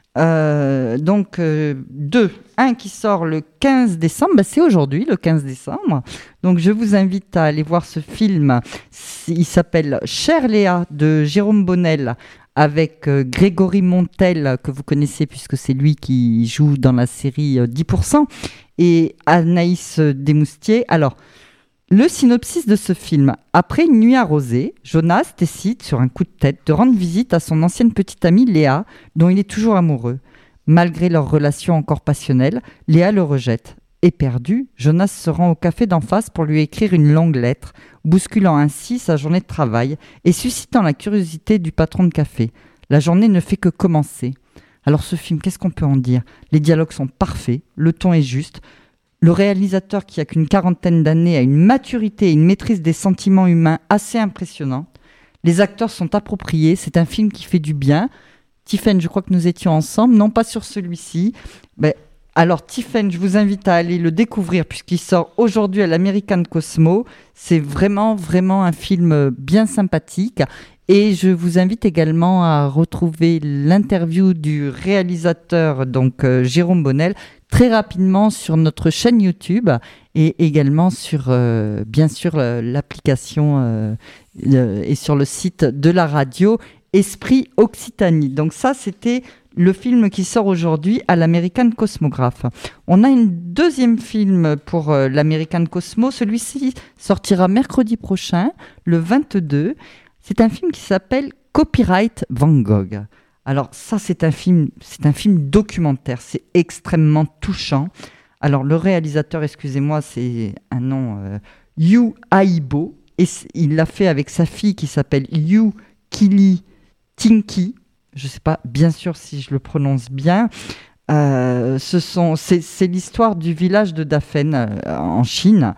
Euh, donc euh, deux, un qui sort le quinze décembre, bah, c'est aujourd'hui le quinze décembre. Donc je vous invite à aller voir ce film. Il s'appelle Chère Léa de Jérôme Bonnel avec euh, Grégory Montel que vous connaissez puisque c'est lui qui joue dans la série euh, dix pour cent et Anaïs Desmoustiers. Alors le synopsis de ce film. Après une nuit arrosée, Jonas décide, sur un coup de tête, de rendre visite à son ancienne petite amie Léa, dont il est toujours amoureux. Malgré leur relation encore passionnelle, Léa le rejette. Éperdu, Jonas se rend au café d'en face pour lui écrire une longue lettre, bousculant ainsi sa journée de travail et suscitant la curiosité du patron de café. La journée ne fait que commencer. Alors ce film, qu'est-ce qu'on peut en dire ? Les dialogues sont parfaits, le ton est juste. Le réalisateur, qui a qu'une quarantaine d'années, a une maturité et une maîtrise des sentiments humains assez impressionnantes. Les acteurs sont appropriés, c'est un film qui fait du bien. Tiffen, je crois que nous étions ensemble, non pas sur celui-ci. Mais alors Tiffen, je vous invite à aller le découvrir puisqu'il sort aujourd'hui à l'American Cosmo. C'est vraiment, vraiment un film bien sympathique. Et je vous invite également à retrouver l'interview du réalisateur, donc euh, Jérôme Bonnel, très rapidement sur notre chaîne YouTube et également sur, euh, bien sûr, l'application euh, le, et sur le site de la radio Esprit Occitanie. Donc ça, c'était le film qui sort aujourd'hui à l'American Cosmographe. On a un deuxième film pour euh, l'American Cosmo. Celui-ci sortira mercredi prochain, le vingt-deux. C'est un film qui s'appelle Copyright Van Gogh. Alors ça, c'est un film, c'est un film documentaire, c'est extrêmement touchant. Alors le réalisateur, excusez-moi, c'est un nom, euh, Yu Aibo, et il l'a fait avec sa fille qui s'appelle Yu Kili Tinky. Je ne sais pas, bien sûr, si je le prononce bien. Euh, ce sont, c'est, c'est l'histoire du village de Dafen euh, en Chine,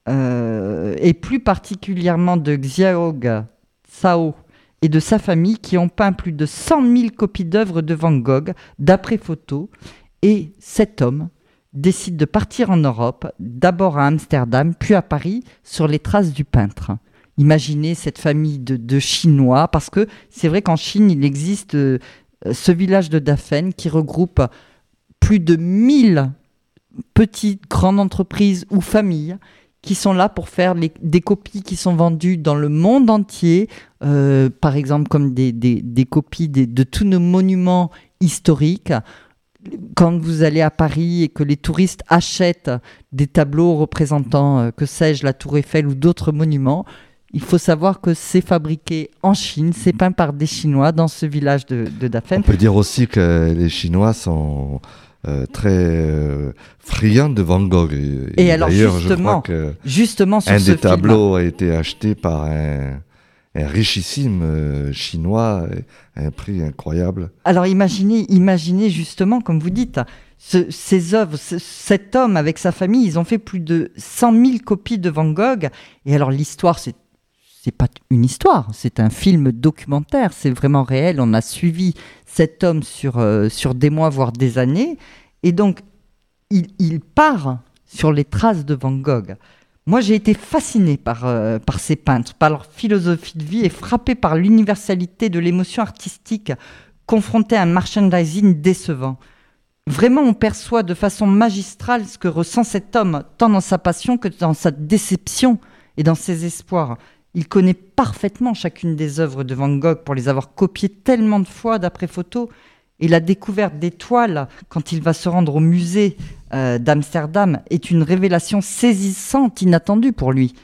euh, et plus particulièrement de Xiaog Sao et de sa famille qui ont peint plus de cent mille copies d'œuvres de Van Gogh d'après photo. Et cet homme décide de partir en Europe, d'abord à Amsterdam, puis à Paris, sur les traces du peintre. Imaginez cette famille de, de Chinois, parce que c'est vrai qu'en Chine, il existe euh, ce village de Dafen qui regroupe plus de mille petites, grandes entreprises ou familles qui sont là pour faire les, des copies qui sont vendues dans le monde entier, euh, par exemple comme des, des, des copies des, de tous nos monuments historiques. Quand vous allez à Paris et que les touristes achètent des tableaux représentant, euh, que sais-je, la Tour Eiffel ou d'autres monuments, il faut savoir que c'est fabriqué en Chine, c'est peint par des Chinois dans ce village de, de Dafen. On peut dire aussi que les Chinois sont... Euh, très euh, friand de Van Gogh. Et, et alors d'ailleurs, justement, je crois que justement sur un ce des tableaux film, a été acheté par un, un richissime euh, chinois à un prix incroyable. Alors imaginez, imaginez justement, comme vous dites, ce, ces œuvres, ce, cet homme avec sa famille, ils ont fait plus de cent mille copies de Van Gogh. Et alors l'histoire, c'est c'est pas une histoire, c'est un film documentaire, c'est vraiment réel. On a suivi cet homme sur, euh, sur des mois, voire des années. Et donc, il, il part sur les traces de Van Gogh. Moi, j'ai été fasciné par, euh, par ces peintres, par leur philosophie de vie et frappé par l'universalité de l'émotion artistique confrontée à un merchandising décevant. Vraiment, on perçoit de façon magistrale ce que ressent cet homme, tant dans sa passion que dans sa déception et dans ses espoirs. Il connaît parfaitement chacune des œuvres de Van Gogh pour les avoir copiées tellement de fois d'après photo. Et la découverte des toiles, quand il va se rendre au musée euh, d'Amsterdam, est une révélation saisissante, inattendue pour lui.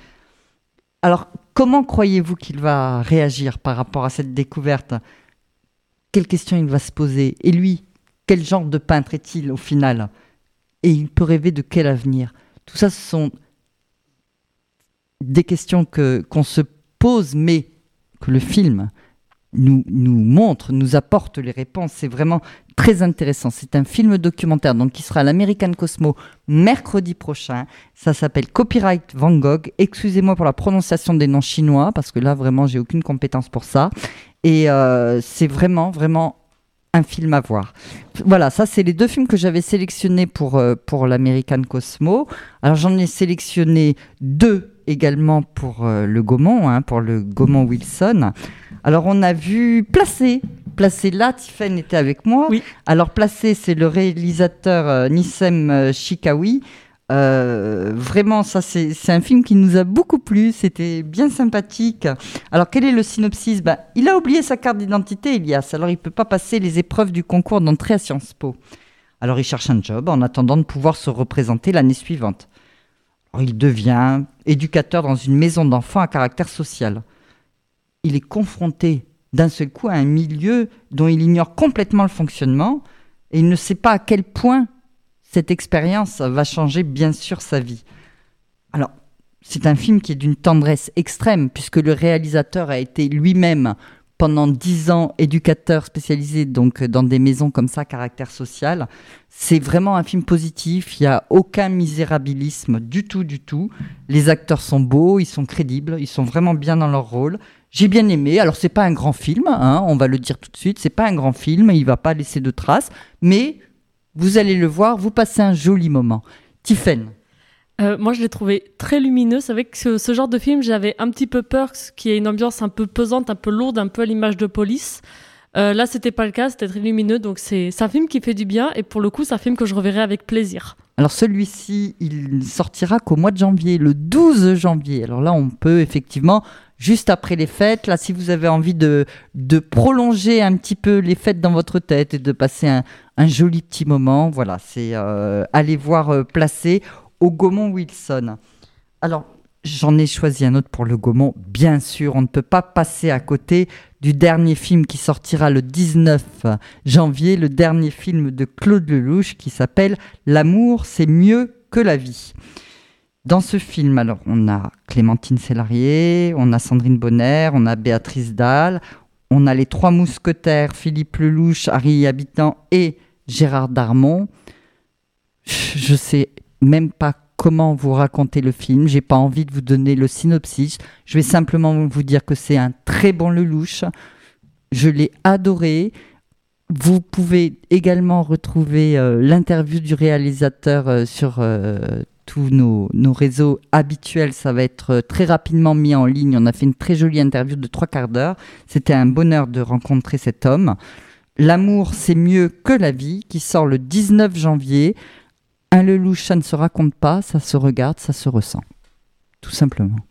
Alors, comment croyez-vous qu'il va réagir par rapport à cette découverte ? Quelles questions il va se poser ? Et lui, quel genre de peintre est-il au final ? Et il peut rêver de quel avenir ? Tout ça, ce sont des questions que, qu'on se pose, mais que le film nous, nous montre, nous apporte les réponses. C'est vraiment très intéressant. C'est un film documentaire donc, qui sera à l'American Cosmo mercredi prochain. Ça s'appelle Copyright Van Gogh. Excusez-moi pour la prononciation des noms chinois, parce que là, vraiment, j'ai aucune compétence pour ça. Et euh, c'est vraiment, vraiment un film à voir. Voilà, ça, c'est les deux films que j'avais sélectionnés pour, euh, pour l'American Cosmo. Alors, j'en ai sélectionné deux également pour euh, le Gaumont, hein, pour le Gaumont Wilson. Alors, on a vu Placé. Placé, là, Tiffaine était avec moi. Oui. Alors, Placé, c'est le réalisateur euh, Nissem euh, Chikawi. Euh, vraiment, ça, c'est, c'est un film qui nous a beaucoup plu. C'était bien sympathique. Alors, quel est le synopsis ? Ben, il a oublié sa carte d'identité, Elias. Alors, il ne peut pas passer les épreuves du concours d'entrée à Sciences Po. Alors, il cherche un job en attendant de pouvoir se représenter l'année suivante. Alors, il devient éducateur dans une maison d'enfants à caractère social. Il est confronté d'un seul coup à un milieu dont il ignore complètement le fonctionnement et il ne sait pas à quel point cette expérience va changer bien sûr sa vie. Alors, c'est un film qui est d'une tendresse extrême puisque le réalisateur a été lui-même pendant dix ans éducateur spécialisé donc dans des maisons comme ça, caractère social. C'est vraiment un film positif, il n'y a aucun misérabilisme du tout, du tout. Les acteurs sont beaux, ils sont crédibles, ils sont vraiment bien dans leur rôle. J'ai bien aimé, alors c'est pas un grand film, hein, on va le dire tout de suite, c'est pas un grand film, il va pas laisser de traces, mais vous allez le voir, vous passez un joli moment. Tiffaine. Euh, moi, je l'ai trouvé très lumineux. C'est vrai que ce, ce genre de film, j'avais un petit peu peur qu'il y ait une ambiance un peu pesante, un peu lourde, un peu à l'image de Police. Euh, là, c'était pas le cas, c'était très lumineux. Donc, c'est, c'est un film qui fait du bien. Et pour le coup, c'est un film que je reverrai avec plaisir. Alors, celui-ci, il sortira qu'au mois de janvier, le douze janvier. Alors là, on peut effectivement, juste après les fêtes, là, si vous avez envie de, de prolonger un petit peu les fêtes dans votre tête et de passer un, un joli petit moment, voilà, c'est euh, aller voir euh, Placé au Gaumont Wilson. Alors, j'en ai choisi un autre pour le Gaumont. Bien sûr, on ne peut pas passer à côté du dernier film qui sortira le dix-neuf janvier, le dernier film de Claude Lelouch qui s'appelle « L'amour, c'est mieux que la vie ». Dans ce film, alors, on a Clémentine Célarié, on a Sandrine Bonner, on a Béatrice Dalle, on a les trois mousquetaires, Philippe Lelouch, Harry Habitant et Gérard Darmon. Je sais même pas comment vous raconter le film, j'ai pas envie de vous donner le synopsis, je vais simplement vous dire que c'est un très bon Lelouch, je l'ai adoré. Vous pouvez également retrouver euh, l'interview du réalisateur euh, sur euh, tous nos, nos réseaux habituels, ça va être euh, très rapidement mis en ligne, on a fait une très jolie interview de trois quarts d'heure, c'était un bonheur de rencontrer cet homme. L'amour, c'est mieux que la vie, qui sort le dix-neuf janvier. Un Lelouch, ça ne se raconte pas, ça se regarde, ça se ressent. Tout simplement.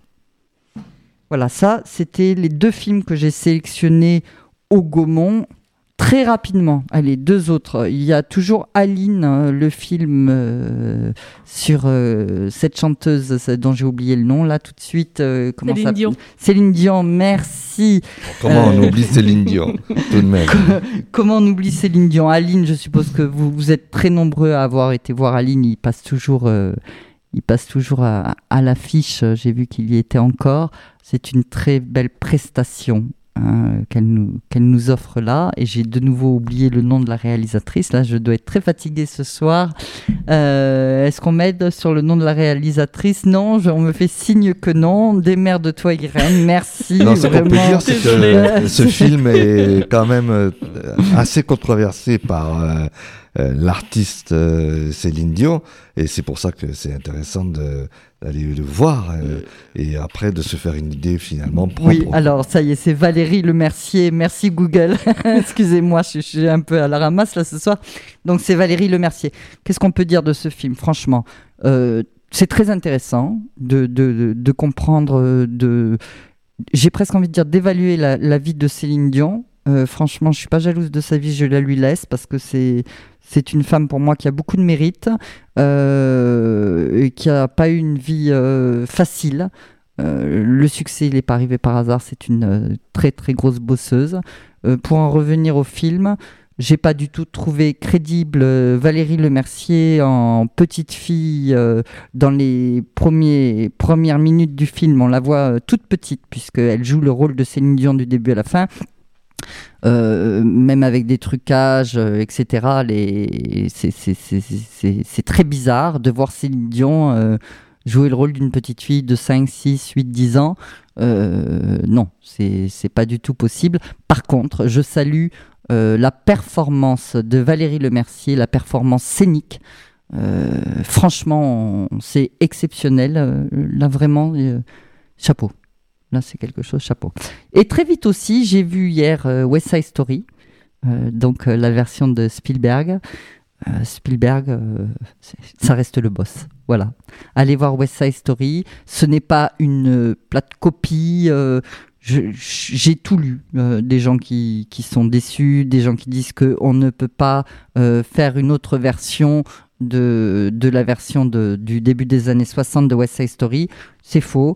Voilà, ça, c'était les deux films que j'ai sélectionnés au Gaumont. Très rapidement, allez, deux autres. Il y a toujours Aline, euh, le film euh, sur euh, cette chanteuse dont j'ai oublié le nom, là, tout de suite. Euh, comment Céline ça... Dion. Céline Dion, merci. Comment Euh, on oublie Céline Dion, tout de même. Comment on oublie Céline Dion ? Aline, je suppose que vous, vous êtes très nombreux à avoir été voir Aline. Il passe toujours, euh, il passe toujours à, à l'affiche. J'ai vu qu'il y était encore. C'est une très belle prestation hein, qu'elle nous, qu'elle nous offre là. Et j'ai de nouveau oublié le nom de la réalisatrice. Là, je dois être très fatiguée ce soir. Euh, est-ce qu'on m'aide sur le nom de la réalisatrice ? Non, je, on me fait signe que non. Démerde-toi, Irène. Merci. Non, ce qu'on peut vraiment. dire, c'est que Désolée. ce film est quand même euh, assez controversé par euh, euh, l'artiste euh, Céline Dion, et c'est pour ça que c'est intéressant de, d'aller le voir euh, et après de se faire une idée finalement propre. Oui, alors ça y est, c'est Valérie Lemercier. Merci Google. Excusez-moi, je, je suis un peu à la ramasse là ce soir. Donc c'est Valérie Lemercier. Qu'est-ce qu'on peut dire de ce film ? Franchement, euh, c'est très intéressant de, de, de, de comprendre, de, j'ai presque envie de dire d'évaluer la, la vie de Céline Dion. Euh, franchement, je suis pas jalouse de sa vie, je la lui laisse parce que c'est c'est une femme pour moi qui a beaucoup de mérite, euh, et qui a pas eu une vie euh, facile. Euh, le succès, il n'est pas arrivé par hasard. C'est une euh, très très grosse bosseuse. Euh, pour en revenir au film, j'ai pas du tout trouvé crédible euh, Valérie Lemercier en petite fille euh, dans les premiers, premières minutes du film. On la voit euh, toute petite puisqu'elle joue le rôle de Céline Dion du début à la fin. Euh, même avec des trucages, euh, et cetera. Les... C'est, c'est, c'est, c'est, c'est très bizarre de voir Céline Dion euh, jouer le rôle d'une petite fille de cinq, six, huit, dix ans. Euh, non, c'est, c'est pas du tout possible. Par contre, je salue euh, la performance de Valérie Lemercier, la performance scénique. Euh, franchement, on- c'est exceptionnel. Euh, là, vraiment, euh, chapeau. Là, c'est quelque chose, chapeau. Et très vite aussi, j'ai vu hier euh, West Side Story, euh, donc euh, la version de Spielberg. Euh, Spielberg, euh, c'est- ça reste le boss. Voilà. Allez voir West Side Story. Ce n'est pas une euh, plate copie. euh, je- j'ai tout lu. euh, des gens qui, qui sont déçus, des gens qui disent qu'on ne peut pas euh, faire une autre version de, de la version de, du début des années soixante de West Side Story. C'est faux.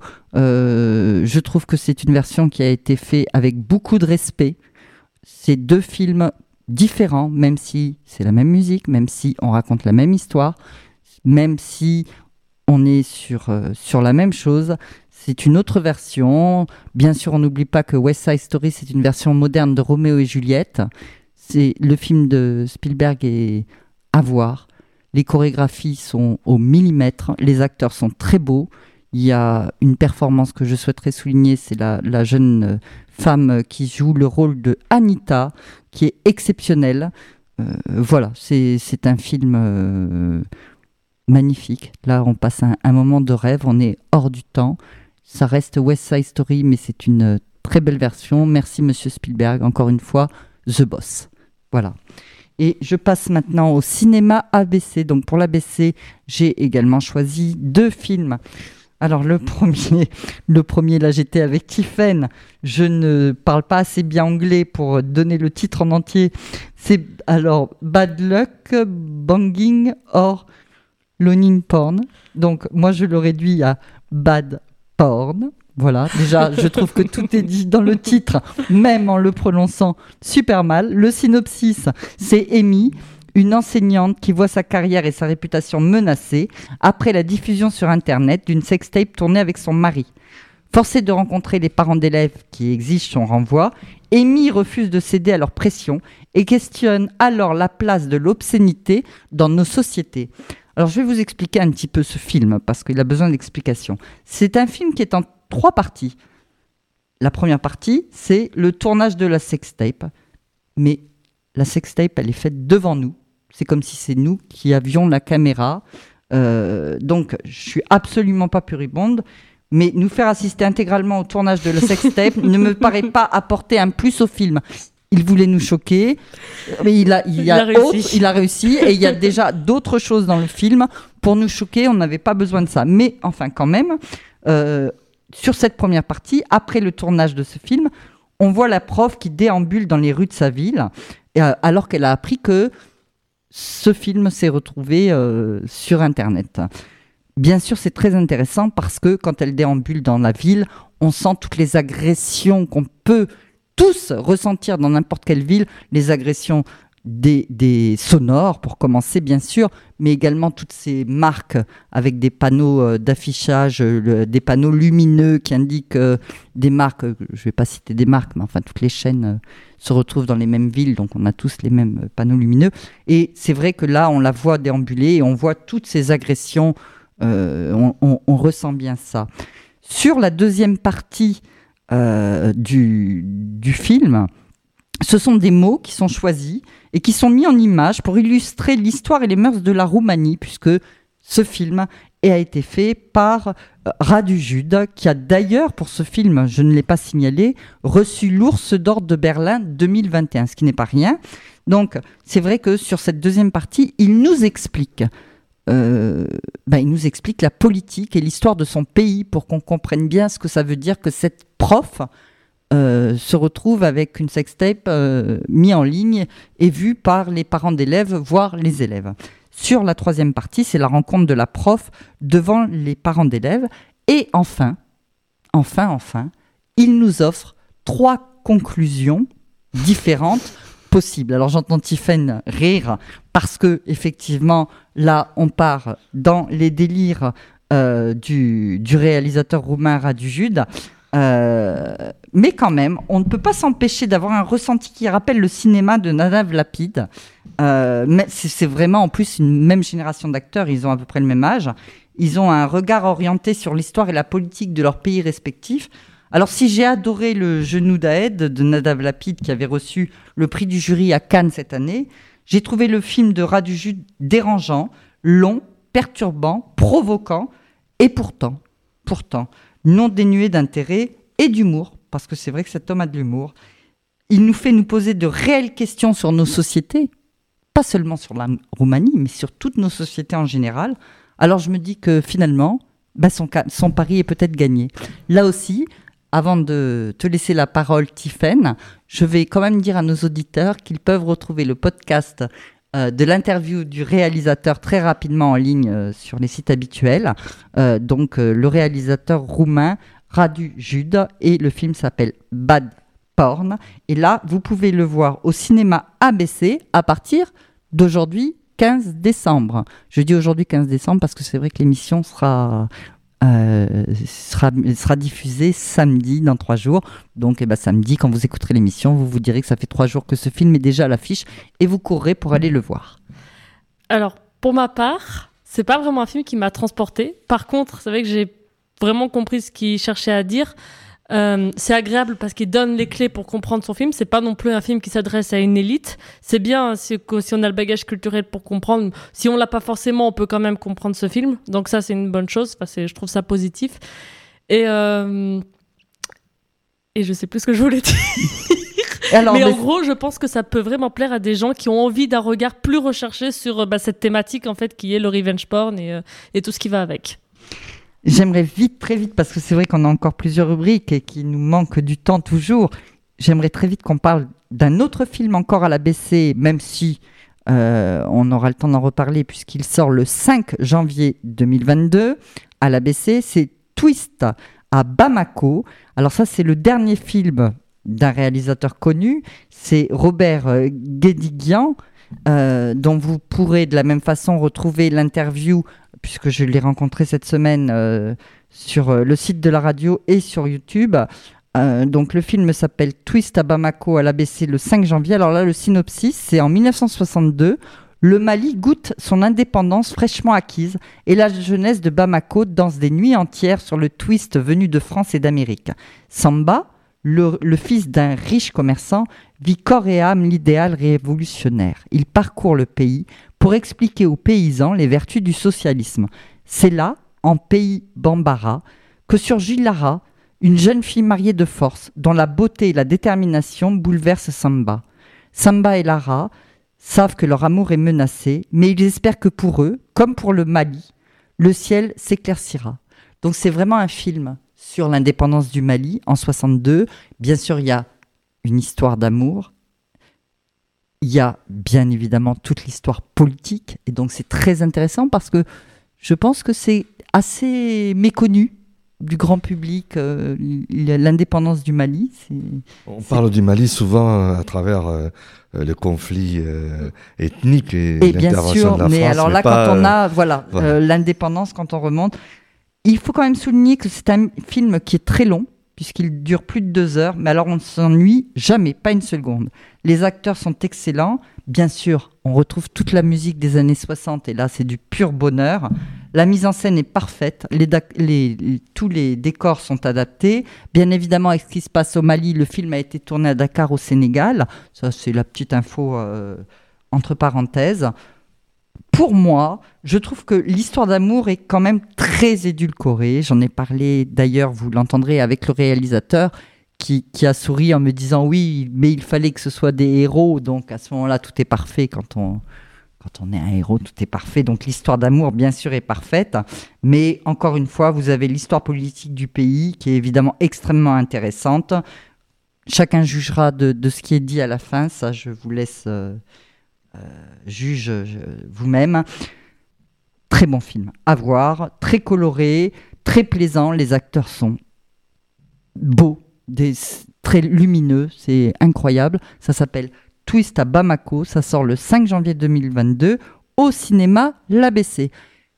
Euh, je trouve que c'est une version qui a été faite avec beaucoup de respect. C'est deux films différents, même si c'est la même musique, même si on raconte la même histoire, même si on est sur, euh, sur la même chose. C'est une autre version. Bien sûr, on n'oublie pas que West Side Story, c'est une version moderne de Roméo et Juliette. C'est le film de Spielberg est à voir. Les chorégraphies sont au millimètre. Les acteurs sont très beaux. Il y a une performance que je souhaiterais souligner, c'est la, la jeune euh, femme qui joue le rôle de Anita, qui est exceptionnelle. Euh, voilà, c'est, c'est un film euh, magnifique. Là, on passe un, un moment de rêve, on est hors du temps. Ça reste West Side Story, mais c'est une euh, très belle version. Merci, Monsieur Spielberg. Encore une fois, The Boss. Voilà. Et je passe maintenant au cinéma A B C. Donc pour l'A B C, j'ai également choisi deux films. Alors le premier, le premier là j'étais avec Tiffen. Je ne parle pas assez bien anglais pour donner le titre en entier. C'est alors Bad Luck, Banging or Loning Porn. Donc moi je le réduis à Bad Porn. Voilà, déjà je trouve que tout est dit dans le titre, même en le prononçant super mal. Le synopsis, c'est Amy, une enseignante qui voit sa carrière et sa réputation menacées après la diffusion sur Internet d'une sextape tournée avec son mari. Forcée de rencontrer les parents d'élèves qui exigent son renvoi, Amy refuse de céder à leur pression et questionne alors la place de l'obscénité dans nos sociétés. Alors je vais vous expliquer un petit peu ce film parce qu'il a besoin d'explications. C'est un film qui est en trois parties. La première partie, c'est le tournage de la sextape. Mais la sextape, elle est faite devant nous. C'est comme si c'est nous qui avions la caméra. Euh, donc, je suis absolument pas pudibonde. Mais nous faire assister intégralement au tournage de la sextape ne me paraît pas apporter un plus au film. Il voulait nous choquer, mais il a, il y a Il a réussi. autre- il a réussi, et il y a déjà d'autres choses dans le film pour nous choquer. On n'avait pas besoin de ça, mais enfin quand même, euh, sur cette première partie, après le tournage de ce film, on voit la prof qui déambule dans les rues de sa ville, et, euh, alors qu'elle a appris que ce film s'est retrouvé euh, sur Internet. Bien sûr, c'est très intéressant parce que quand elle déambule dans la ville, on sent toutes les agressions qu'on peut tous ressentir dans n'importe quelle ville, les agressions des, des sonores, pour commencer, bien sûr, mais également toutes ces marques avec des panneaux euh, d'affichage, euh, le- des panneaux lumineux qui indiquent euh, des marques, euh, je ne vais pas citer des marques, mais enfin, toutes les chaînes euh, se retrouvent dans les mêmes villes, donc on a tous les mêmes euh, panneaux lumineux. Et c'est vrai que là, on la voit déambuler et on voit toutes ces agressions, euh, on, on- on ressent bien ça. Sur la deuxième partie euh, du, du film, ce sont des mots qui sont choisis et qui sont mis en image pour illustrer l'histoire et les mœurs de la Roumanie, puisque ce film a été fait par euh, Radu Jude, qui a d'ailleurs, pour ce film, je ne l'ai pas signalé, reçu l'Ours d'or de Berlin deux mille vingt et un, ce qui n'est pas rien. Donc, c'est vrai que sur cette deuxième partie, il nous explique euh, ben, il nous explique la politique et l'histoire de son pays pour qu'on comprenne bien ce que ça veut dire que cette prof euh, se retrouve avec une sextape euh, mise en ligne et vue par les parents d'élèves, voire les élèves. Sur la troisième partie, c'est la rencontre de la prof devant les parents d'élèves. Et enfin, enfin, enfin, il nous offre trois conclusions différentes possibles. Alors j'entends Tiffen rire parce que effectivement là on part dans les délires euh, du, du réalisateur roumain Radu Jude. Euh, mais quand même, on ne peut pas s'empêcher d'avoir un ressenti qui rappelle le cinéma de Nadav Lapid. Euh, mais c'est, c'est vraiment en plus une même génération d'acteurs, ils ont à peu près le même âge. Ils ont un regard orienté sur l'histoire et la politique de leur pays respectifs. Alors si j'ai adoré le Genou d'Aed de Nadav Lapid qui avait reçu le prix du jury à Cannes cette année, j'ai trouvé le film de Radu Jude dérangeant, long, perturbant, provoquant et pourtant, pourtant, non dénué d'intérêt et d'humour, parce que c'est vrai que cet homme a de l'humour. Il nous fait nous poser de réelles questions sur nos sociétés, pas seulement sur la Roumanie, mais sur toutes nos sociétés en général. Alors je me dis que finalement, bah son, son pari est peut-être gagné. Là aussi, avant de te laisser la parole, Tiffaine, je vais quand même dire à nos auditeurs qu'ils peuvent retrouver le podcast euh, de l'interview du réalisateur très rapidement en ligne euh, sur les sites habituels. Euh, donc euh, le réalisateur roumain Radu Jude, et le film s'appelle Bad Porn. Et là, vous pouvez le voir au cinéma A B C à partir d'aujourd'hui, quinze décembre. Je dis aujourd'hui quinze décembre parce que c'est vrai que l'émission sera, euh, sera, sera diffusée samedi dans trois jours. Donc eh ben, samedi, quand vous écouterez l'émission, vous vous direz que ça fait trois jours que ce film est déjà à l'affiche et vous courrez pour aller le voir. Alors, pour ma part, c'est pas vraiment un film qui m'a transportée. Par contre, c'est vrai que j'ai vraiment compris ce qu'il cherchait à dire. Euh, c'est agréable parce qu'il donne les clés pour comprendre son film. C'est pas non plus un film qui s'adresse à une élite. C'est bien si, si on a le bagage culturel pour comprendre. Si on l'a pas forcément, on peut quand même comprendre ce film. Donc ça, c'est une bonne chose. Enfin, c'est, je trouve ça positif. Et euh, et je sais plus ce que je voulais dire. Alors, mais, mais en gros, je pense que ça peut vraiment plaire à des gens qui ont envie d'un regard plus recherché sur bah, cette thématique en fait, qui est le revenge porn et, euh, et tout ce qui va avec. J'aimerais vite, très vite, parce que c'est vrai qu'on a encore plusieurs rubriques et qu'il nous manque du temps toujours. J'aimerais très vite qu'on parle d'un autre film encore à l'A B C, même si euh, on aura le temps d'en reparler puisqu'il sort le cinq janvier deux mille vingt-deux à l'A B C. C'est Twist à Bamako. Alors ça, c'est le dernier film d'un réalisateur connu. C'est Robert euh, Guédiguian, euh, dont vous pourrez de la même façon retrouver l'interview puisque je l'ai rencontré cette semaine euh, sur euh, le site de la radio et sur YouTube. Euh, donc le film s'appelle Twist à Bamako à l'A B C le cinq janvier. Alors là, le synopsis, c'est en dix-neuf cent soixante-deux, le Mali goûte son indépendance fraîchement acquise et la jeunesse de Bamako danse des nuits entières sur le twist venu de France et d'Amérique. Samba, le, le fils d'un riche commerçant, vit corps et âme l'idéal révolutionnaire. Il parcourt le pays pour expliquer aux paysans les vertus du socialisme. C'est là, en pays Bambara, que surgit Lara, une jeune fille mariée de force, dont la beauté et la détermination bouleversent Samba. Samba et Lara savent que leur amour est menacé, mais ils espèrent que pour eux, comme pour le Mali, le ciel s'éclaircira. Donc c'est vraiment un film sur l'indépendance du Mali en soixante-deux. Bien sûr, il y a une histoire d'amour. Il y a bien évidemment toute l'histoire politique, et donc c'est très intéressant parce que je pense que c'est assez méconnu du grand public, euh, l'indépendance du Mali. C'est, On c'est... parle du Mali souvent à travers euh, le conflit euh, ethnique et, et l'intervention bien sûr, de la mais France. alors mais là, pas, quand on a voilà, voilà. Euh, l'indépendance, quand on remonte, il faut quand même souligner que c'est un film qui est très long, puisqu'il dure plus de deux heures, mais alors on ne s'ennuie jamais, pas une seconde. Les acteurs sont excellents, bien sûr, on retrouve toute la musique des années soixante, et là c'est du pur bonheur. La mise en scène est parfaite, les da- les, les, tous les décors sont adaptés. Bien évidemment, avec ce qui se passe au Mali, le film a été tourné à Dakar, au Sénégal. Ça, c'est la petite info euh, entre parenthèses. Pour moi, je trouve que l'histoire d'amour est quand même très édulcorée. J'en ai parlé d'ailleurs, vous l'entendrez, avec le réalisateur qui, qui a souri en me disant oui, mais il fallait que ce soit des héros. Donc à ce moment-là, tout est parfait. Quand on, quand on est un héros, tout est parfait. Donc l'histoire d'amour, bien sûr, est parfaite. Mais encore une fois, vous avez l'histoire politique du pays qui est évidemment extrêmement intéressante. Chacun jugera de, de ce qui est dit à la fin. Ça, je vous laisse... Euh, Euh, juge euh, vous-même. Très bon film à voir, très coloré, très plaisant. Les acteurs sont beaux, des, très lumineux, c'est incroyable. Ça s'appelle Twist à Bamako, ça sort le cinq janvier deux mille vingt-deux au cinéma l'A B C.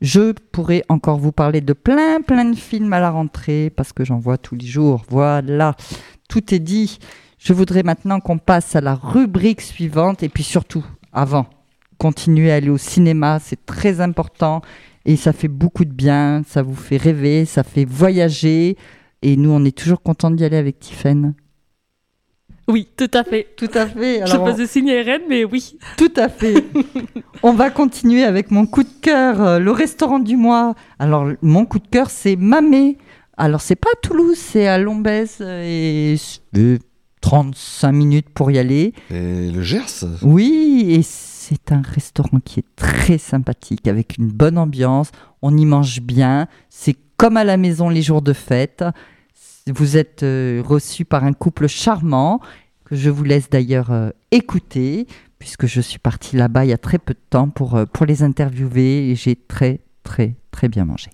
Je pourrais encore vous parler de plein, plein de films à la rentrée, parce que j'en vois tous les jours. Voilà, tout est dit. Je voudrais maintenant qu'on passe à la rubrique suivante, et puis surtout, avant, continuer à aller au cinéma, c'est très important, et ça fait beaucoup de bien, ça vous fait rêver, ça fait voyager, et nous, on est toujours contents d'y aller avec Tiffaine. Oui, tout à fait. Tout à fait. Alors, je faisais signe à Irène, mais oui. Tout à fait. On va continuer avec mon coup de cœur, euh, le restaurant du mois. Alors, mon coup de cœur, c'est Mamé. Alors, c'est pas à Toulouse, c'est à Lombez et c'est trente-cinq minutes pour y aller. Et le Gers ? Oui, et c'est un restaurant qui est très sympathique, avec une bonne ambiance. On y mange bien. C'est comme à la maison les jours de fête. Vous êtes euh, reçu par un couple charmant, que je vous laisse d'ailleurs euh, écouter, puisque je suis partie là-bas il y a très peu de temps pour, euh, pour les interviewer, et j'ai très, très, très bien mangé.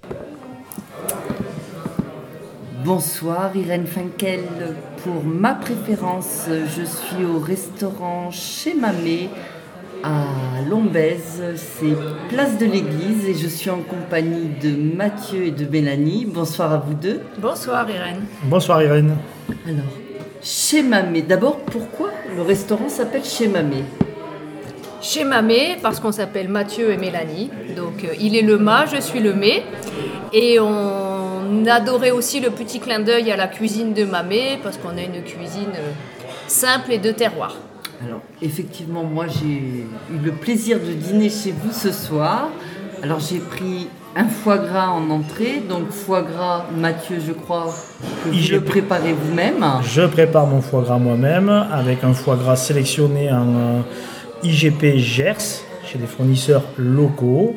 Bonsoir, Irène Finkel. Pour ma préférence, je suis au restaurant Chez Mamé, à Lombez, c'est place de l'église, et je suis en compagnie de Mathieu et de Mélanie. Bonsoir à vous deux. Bonsoir Irène. Bonsoir Irène. Alors, Chez Mamé, d'abord, pourquoi le restaurant s'appelle Chez Mamé ? Chez Mamé, parce qu'on s'appelle Mathieu et Mélanie. Donc, euh, il est le ma, je suis le mé. Et on adorait aussi le petit clin d'œil à la cuisine de Mamé, parce qu'on a une cuisine euh, simple et de terroir. Alors, effectivement, moi, j'ai eu le plaisir de dîner chez vous ce soir. Alors, j'ai pris un foie gras en entrée. Donc, foie gras, Mathieu, je crois que vous I G P. Le préparez vous-même. Je prépare mon foie gras moi-même avec un foie gras sélectionné en euh, I G P Gers, chez des fournisseurs locaux.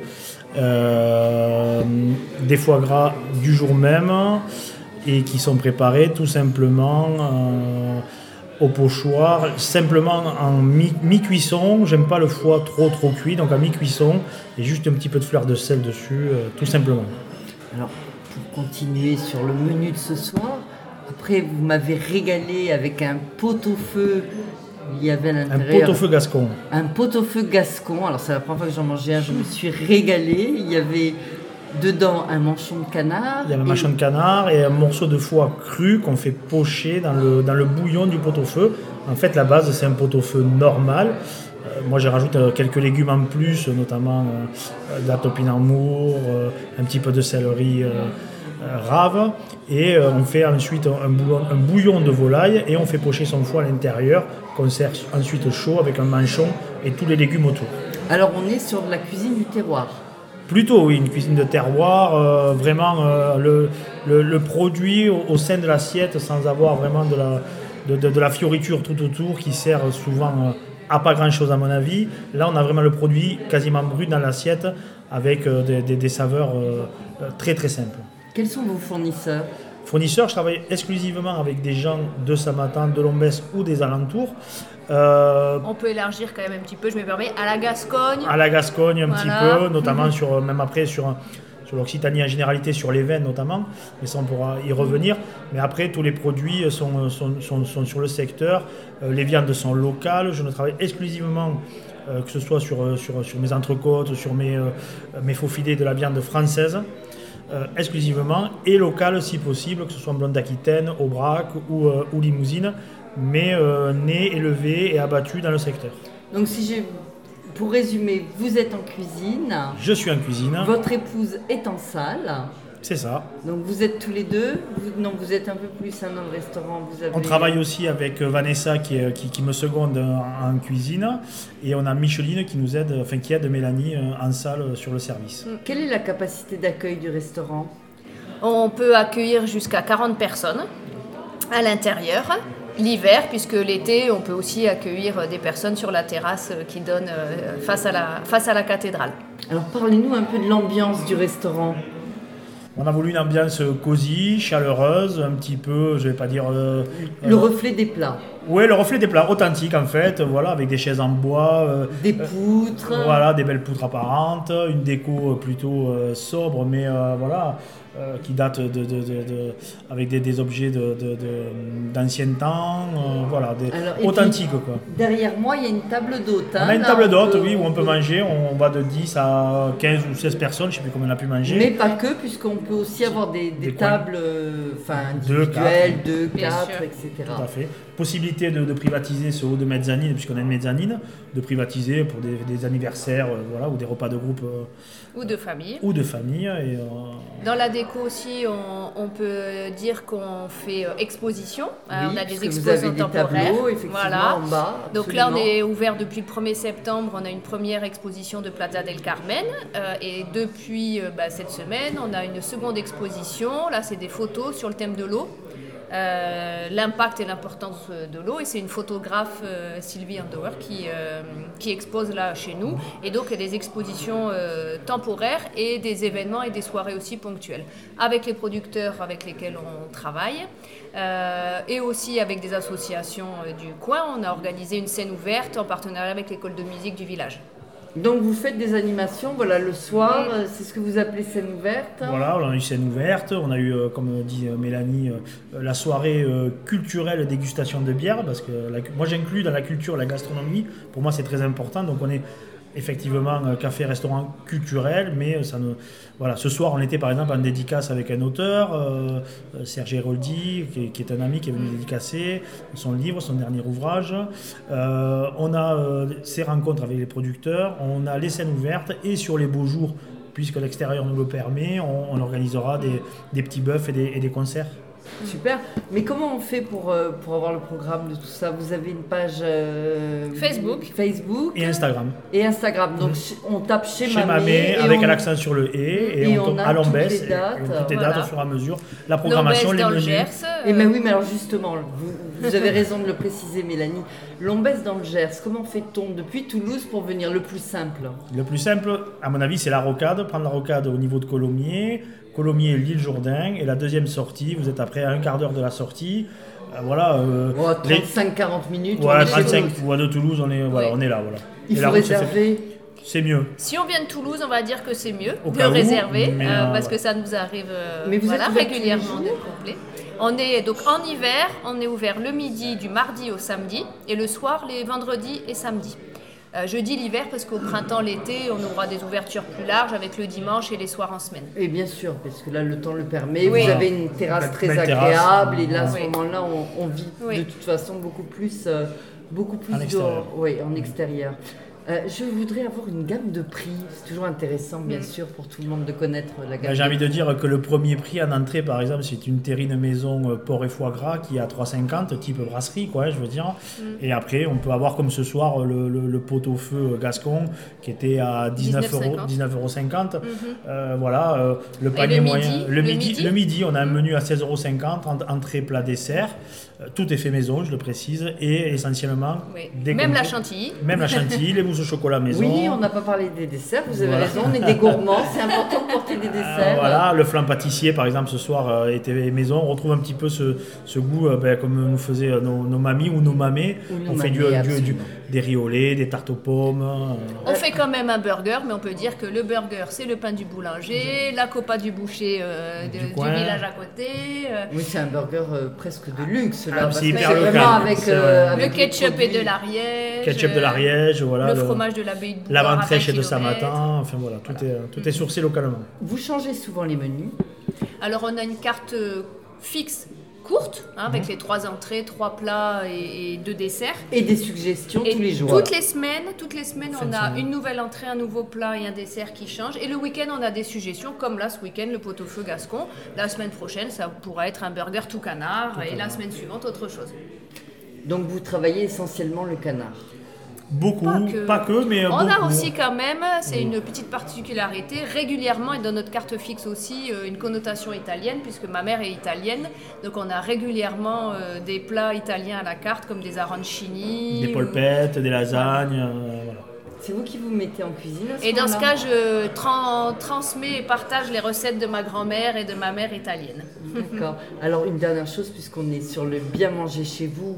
Euh, des foie gras du jour même et qui sont préparés tout simplement... Euh, au pochoir, simplement en mi- mi-cuisson. J'aime pas le foie trop trop cuit, donc à mi-cuisson, et juste un petit peu de fleur de sel dessus, euh, tout simplement. Alors, pour continuer sur le menu de ce soir, après vous m'avez régalé avec un pot-au-feu. Il y avait à l'intérieur... Un pot-au-feu gascon. Un pot-au-feu gascon. Alors, c'est la première fois que j'en mangeais un, je me suis régalée. Il y avait... dedans un manchon de canard. Il y a un manchon de canard et un morceau de foie cru qu'on fait pocher dans le, dans le bouillon du pot-au-feu. En fait, la base, c'est un pot-au-feu normal. Euh, moi, je rajoute euh, quelques légumes en plus, notamment euh, de la topinambour, euh, un petit peu de céleri euh, euh, rave. Et euh, on fait ensuite un bouillon, un bouillon de volaille et on fait pocher son foie à l'intérieur, qu'on sert ensuite chaud avec un manchon et tous les légumes autour. Alors, on est sur de la cuisine du terroir. Plutôt, oui, une cuisine de terroir, euh, vraiment euh, le, le, le produit au, au sein de l'assiette sans avoir vraiment de la, de, de, de la fioriture tout autour qui sert souvent euh, à pas grand-chose à mon avis. Là, on a vraiment le produit quasiment brut dans l'assiette avec euh, des, des, des saveurs euh, très très simples. Quels sont vos fournisseurs ? Fournisseurs, je travaille exclusivement avec des gens de Samatan, de Lombès ou des alentours. Euh, on peut élargir quand même un petit peu, je me permets, à la Gascogne. À la Gascogne un voilà. petit peu, notamment mmh. sur, même après sur, sur l'Occitanie en généralité, sur les vins notamment, mais ça on pourra y revenir. Mais après, tous les produits sont, sont, sont, sont sur le secteur, euh, les viandes sont locales, je ne travaille exclusivement, euh, que ce soit sur, sur, sur mes entrecôtes, sur mes, euh, mes faux filets de la viande française, euh, exclusivement, et locale si possible, que ce soit en blonde d'Aquitaine, Aubrac ou, euh, ou Limousine, mais euh, né, élevé et abattu dans le secteur. Donc si je, pour résumer, vous êtes en cuisine. Je suis en cuisine. Votre épouse est en salle. C'est ça. Donc vous êtes tous les deux. Vous, non, vous êtes un peu plus hein, dans le restaurant. Vous avez... On travaille aussi avec Vanessa qui, qui, qui me seconde en, en cuisine, et on a Micheline qui nous aide, enfin qui aide Mélanie en salle sur le service. Quelle est la capacité d'accueil du restaurant ? On peut accueillir jusqu'à quarante personnes à l'intérieur. L'hiver, puisque l'été, on peut aussi accueillir des personnes sur la terrasse qui donne face à la, face à la cathédrale. Alors parlez-nous un peu de l'ambiance du restaurant. On a voulu une ambiance cosy, chaleureuse, un petit peu, je vais pas dire... Euh, le euh, reflet des plats. Oui, le reflet des plats authentiques en fait, voilà, avec des chaises en bois, euh, Des poutres. euh, voilà, des belles poutres apparentes, une déco plutôt euh, sobre, mais euh, voilà, euh, qui date de, de, de, de- avec des, des objets de, de- de- d'anciens temps, euh, voilà, des, Alors, et authentiques puis, quoi. Derrière moi, il y a une table d'hôte. On hein, a une là, table d'hôte, peut- oui, où on peut manger, on va de dix à quinze ou seize personnes, je ne sais plus combien on a pu manger. Mais pas que, puisqu'on peut aussi avoir des, des Des coins. tables euh, enfin, Deux, individuelles, quatre. deux, Bien quatre, sûr. et cetera. Tout à fait. Possibilité de, de privatiser ce haut de mezzanine, puisqu'on a une mezzanine, de privatiser pour des, des anniversaires euh, voilà, ou des repas de groupe euh, Ou de famille. ou de famille. Et, euh, Dans la déco aussi, on, on peut dire qu'on fait euh, exposition. Hein, Oui, on a puisque des vous expositions avez des temporaires. tableaux, effectivement, Voilà. en bas. Donc là, on absolument. est ouvert depuis le premier septembre. On a une première exposition de Plaza del Carmen. Euh, et depuis euh, bah, cette semaine, on a une seconde exposition. Là, c'est des photos sur le thème de l'eau. Euh, l'impact et l'importance de l'eau, et c'est une photographe euh, Sylvie Andower qui, euh, qui expose là chez nous, et donc il y a des expositions euh, temporaires et des événements et des soirées aussi ponctuelles avec les producteurs avec lesquels on travaille, euh, et aussi avec des associations euh, du coin. On a organisé une scène ouverte en partenariat avec l'école de musique du village. Donc vous faites des animations, voilà, le soir, euh, c'est ce que vous appelez scène ouverte. voilà, on a eu scène ouverte, on a eu, euh, comme dit euh, Mélanie, euh, la soirée euh, culturelle dégustation de bière, parce que la- moi j'inclus dans la culture la gastronomie, pour moi c'est très important, donc on est effectivement euh, café, restaurant culturel, mais euh, ça ne... Voilà, ce soir on était par exemple en dédicace avec un auteur, euh, euh, Serge Héroldi, qui, est- qui est un ami qui est venu dédicacer son livre, son dernier ouvrage. Euh, on a euh, ces rencontres avec les producteurs, on a les scènes ouvertes, et sur les beaux jours, puisque l'extérieur nous le permet, on, on organisera des, des petits bœufs et des, et des concerts. Super. Mais comment on fait pour, euh, pour avoir le programme de tout ça? Vous avez une page euh, Facebook. Facebook Et Instagram. et Instagram. Donc ch- on tape chez, Chez Mamé. Mamé, et avec on- un accent sur le « et », et, Et on, on tombe a à Lombès, toutes les et- dates. et toutes les Voilà. dates au fur et à mesure. La programmation, Lombès les dans le menus. Gers. Et euh, ben oui, mais alors justement, vous, vous avez raison de le préciser, Mélanie. Lombès dans le Gers, comment fait-on depuis Toulouse pour venir le plus simple? Le plus simple, à mon avis, c'est la rocade. Prendre la rocade au niveau de Colomiers. Colomiers, l'île Jourdain. Et la deuxième sortie, vous êtes après à un quart d'heure de la sortie. Euh, voilà. euh, Oh, les- trente-cinq à quarante minutes. on Ouais, est chez trente-cinq, Toulouse. ouais, de Toulouse, on est, voilà, Oui. on est là. Voilà. Il Et faut la route se fait- réserver. C'est mieux. Si on vient de Toulouse, on va dire que c'est mieux Au de cas où, réserver, mais, euh, euh, parce que voilà. ça nous arrive euh, Mais vous voilà, êtes ouvert tous les régulièrement jours d'être complet. On est donc en hiver, on est ouvert le midi du mardi au samedi, et le soir les vendredis et samedis. Euh, je dis l'hiver parce qu'au printemps, l'été, on aura des ouvertures plus larges avec le dimanche et les soirs en semaine. Et bien sûr, parce que là, le temps le permet. Oui. Vous avez une terrasse Belle- très belle terrasse. agréable. Et là, à ce Oui. moment-là, on, on vit Oui. de toute façon beaucoup plus, euh, beaucoup plus En extérieur. dehors. Oui, en extérieur. Euh, je voudrais avoir une gamme de prix. C'est toujours intéressant, bien Mm. sûr, pour tout le monde de connaître la gamme. Ben, J'ai de envie de dire que le premier prix en entrée, par exemple, c'est une terrine maison euh, porc et foie gras qui est à trois euros cinquante, type brasserie, quoi, je veux dire. Mm. Et après, on peut avoir comme ce soir le, le, le pot-au-feu gascon qui était à dix-neuf euros, dix-neuf euros cinquante. Mhm. Euh, voilà, euh, le Et panier le moyen. midi, le, le midi, midi le midi, on a un menu à seize euros cinquante, en- entrée, plat, dessert. Euh, tout est fait maison, je le précise, et essentiellement Oui. des Même la compos- chantilly. Même la chantilly, les mousses au chocolat maison. Oui, on n'a pas parlé des desserts. Vous avez Voilà. raison, on est des gourmands. C'est important de porter des Euh, desserts. voilà, le flan pâtissier par exemple ce soir euh, était maison. On retrouve un petit peu ce, ce goût euh, ben, comme nous faisaient euh, nos, nos mamies ou nos mamés. Ou nos On fait du, mamés, du- du- absolument. des riz au lait, des tartes aux pommes. euh, On fait quand même un burger, mais on peut dire que le burger, c'est le pain du boulanger, la copa du boucher euh, de- Du du, coin. village à côté, euh, Oui, c'est un burger euh, presque de luxe là. Ah, parce c'est que hyper c'est local. vraiment avec, C'est, euh, euh, avec le les ketchup et produits. de l'Ariège, ketchup de l'Ariège, voilà, le le- fromage de l'abbaye de Boulogne l'avant-trèche à vingt de Samatan. kilomètres. Enfin voilà, tout, Est, tout est sourcé localement. Vous changez souvent les menus. Alors on a une carte euh, fixe courte, hein, avec Mhm. les trois entrées, trois plats et, et deux desserts. Et des suggestions Et tous les jours. toutes les semaines, toutes les semaines, Fin on de a semaine. une nouvelle entrée, un nouveau plat et un dessert qui changent. Et le week-end, on a des suggestions, comme là, ce week-end, le pot-au-feu gascon. La semaine prochaine, ça pourra être un burger tout canard, et la semaine suivante, autre chose. Donc vous travaillez essentiellement le canard. Beaucoup, Pas pas que. que, mais euh, On a beaucoup. aussi quand même, c'est une petite particularité, régulièrement, et dans notre carte fixe aussi, euh, une connotation italienne, puisque ma mère est italienne. Donc on a régulièrement euh, des plats italiens à la carte, comme des arancini. Des ou- polpettes, des lasagnes, euh, voilà. C'est vous qui vous mettez en cuisine à ce Et dans ce moment-là cas, je tran- transmets et partage les recettes de ma grand-mère et de ma mère italienne. D'accord. Alors une dernière chose, puisqu'on est sur le bien manger chez vous,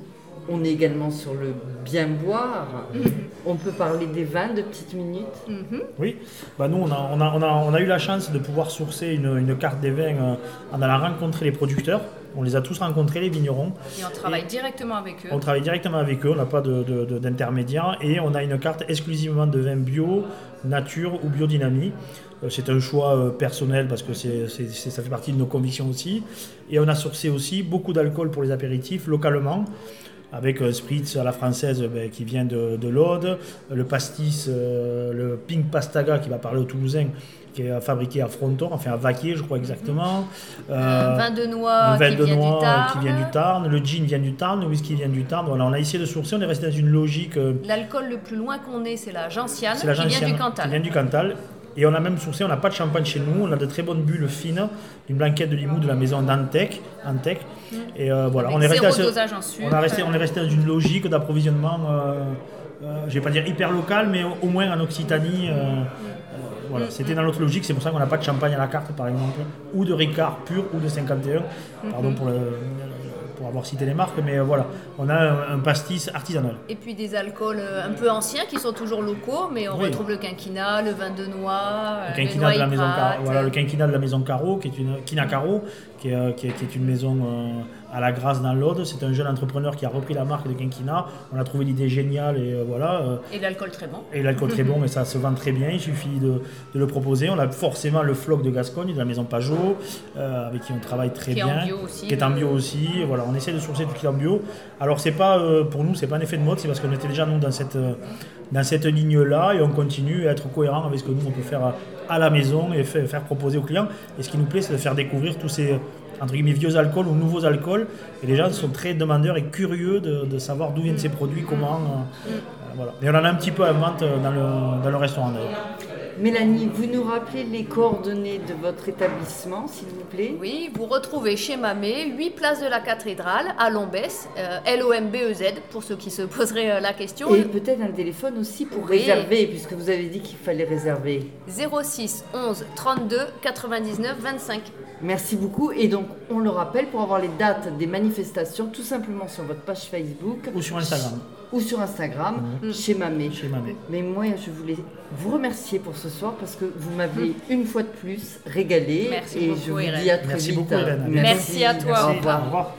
on est également sur le bien boire. Mm-hmm. On peut parler des vins de petites minutes. Mm-hmm. Oui, bah, nous on a, on, a, on, a, on a eu la chance de pouvoir sourcer une, une carte des vins euh, en allant rencontrer les producteurs. On les a tous rencontrés, les vignerons. Et on travaille et directement avec eux. On travaille directement avec eux, on n'a pas de, de, de, d'intermédiaire. Et on a une carte exclusivement de vin bio, nature ou biodynamie. Euh, c'est un choix euh, personnel parce que c'est, c'est, c'est, ça fait partie de nos convictions aussi. Et on a sourcé aussi beaucoup d'alcool pour les apéritifs localement, avec un spritz à la française ben, qui vient de, de l'Aude, le pastis, euh, le Pink Pastaga qui va parler aux Toulousains, qui est fabriqué à Fronton, enfin à Vaquier, je crois exactement. Euh, un vin de noix, vin qui, de vient noix du Tarn. qui vient du Tarn, le gin vient du Tarn, le whisky vient du Tarn. Voilà, on a essayé de sourcer, on est resté dans une logique. Euh, L'alcool le plus loin qu'on ait, c'est la gentiane, c'est la qui gentiane, vient du Cantal. Qui vient du Cantal. Et on a même sourcé, on n'a pas de champagne chez nous, on a de très bonnes bulles fines, une blanquette de Limoux de la maison d'Antec. Antec. Mmh. Et euh, voilà, Avec on est resté, zéro dosage en sucre. On, a resté, on est resté dans une logique d'approvisionnement, euh, euh, je ne vais pas dire hyper local, mais au, au moins en Occitanie. Euh, euh, voilà, mmh. C'était dans notre logique, c'est pour ça qu'on n'a pas de champagne à la carte par exemple, ou de Ricard pur, ou de cinquante et un, pardon mmh. pour le... pour avoir cité les marques, mais voilà, on a un, un pastis artisanal. Et puis des alcools un peu anciens qui sont toujours locaux, mais on oui. retrouve le quinquina, le vin de noix, le quinquina de la maison Caro, voilà, le quinquina de la maison Caro, qui est une Quina Caro, qui est, qui est, qui est une maison euh, à la Grasse dans l'Aude. C'est un jeune entrepreneur qui a repris la marque de quinquina. On a trouvé l'idée géniale et euh, voilà. Euh, et l'alcool très bon. Et l'alcool très bon, et ça se vend très bien. Il suffit de, de le proposer. On a forcément le Floc de Gascogne de la maison Pajot, euh, avec qui on travaille très qui bien, est en bio aussi, qui est en bio aussi. Voilà, on essaie de sourcer tout ce qui est en bio. Alors c'est pas euh, pour nous, c'est pas un effet de mode, c'est parce qu'on était déjà nous dans cette euh, dans cette ligne-là et on continue à être cohérent avec ce que nous on peut faire à, à la maison et faire, faire proposer aux clients. Et ce qui nous plaît, c'est de faire découvrir tous ces entre guillemets vieux alcools ou nouveaux alcools. Et les gens sont très demandeurs et curieux de, de savoir d'où viennent ces produits, comment. Euh, euh, voilà. Et on en a un petit peu à vente dans le, dans le restaurant d'ailleurs. Mélanie, vous nous rappelez les coordonnées de votre établissement, s'il vous plaît ? Oui, vous retrouvez chez Mamé, huit place de la Cathédrale, à Lombès, euh, L O M B E Z, pour ceux qui se poseraient euh, la question. Et peut-être un téléphone aussi pour oui. réserver, puisque vous avez dit qu'il fallait réserver. zéro six onze trente-deux quatre-vingt-dix-neuf vingt-cinq. Merci beaucoup. Et donc, on le rappelle, pour avoir les dates des manifestations, tout simplement sur votre page Facebook. Ou sur Instagram. Ou sur Instagram, mmh. chez Mamé. Chez Mamé. Mais moi, je voulais vous remercier pour ce soir parce que vous m'avez mmh. une fois de plus régalé. Merci et beaucoup, je vous Irène. dis à très Merci vite. beaucoup, Irène. Merci, Merci à toi. Merci. Au revoir. Au revoir.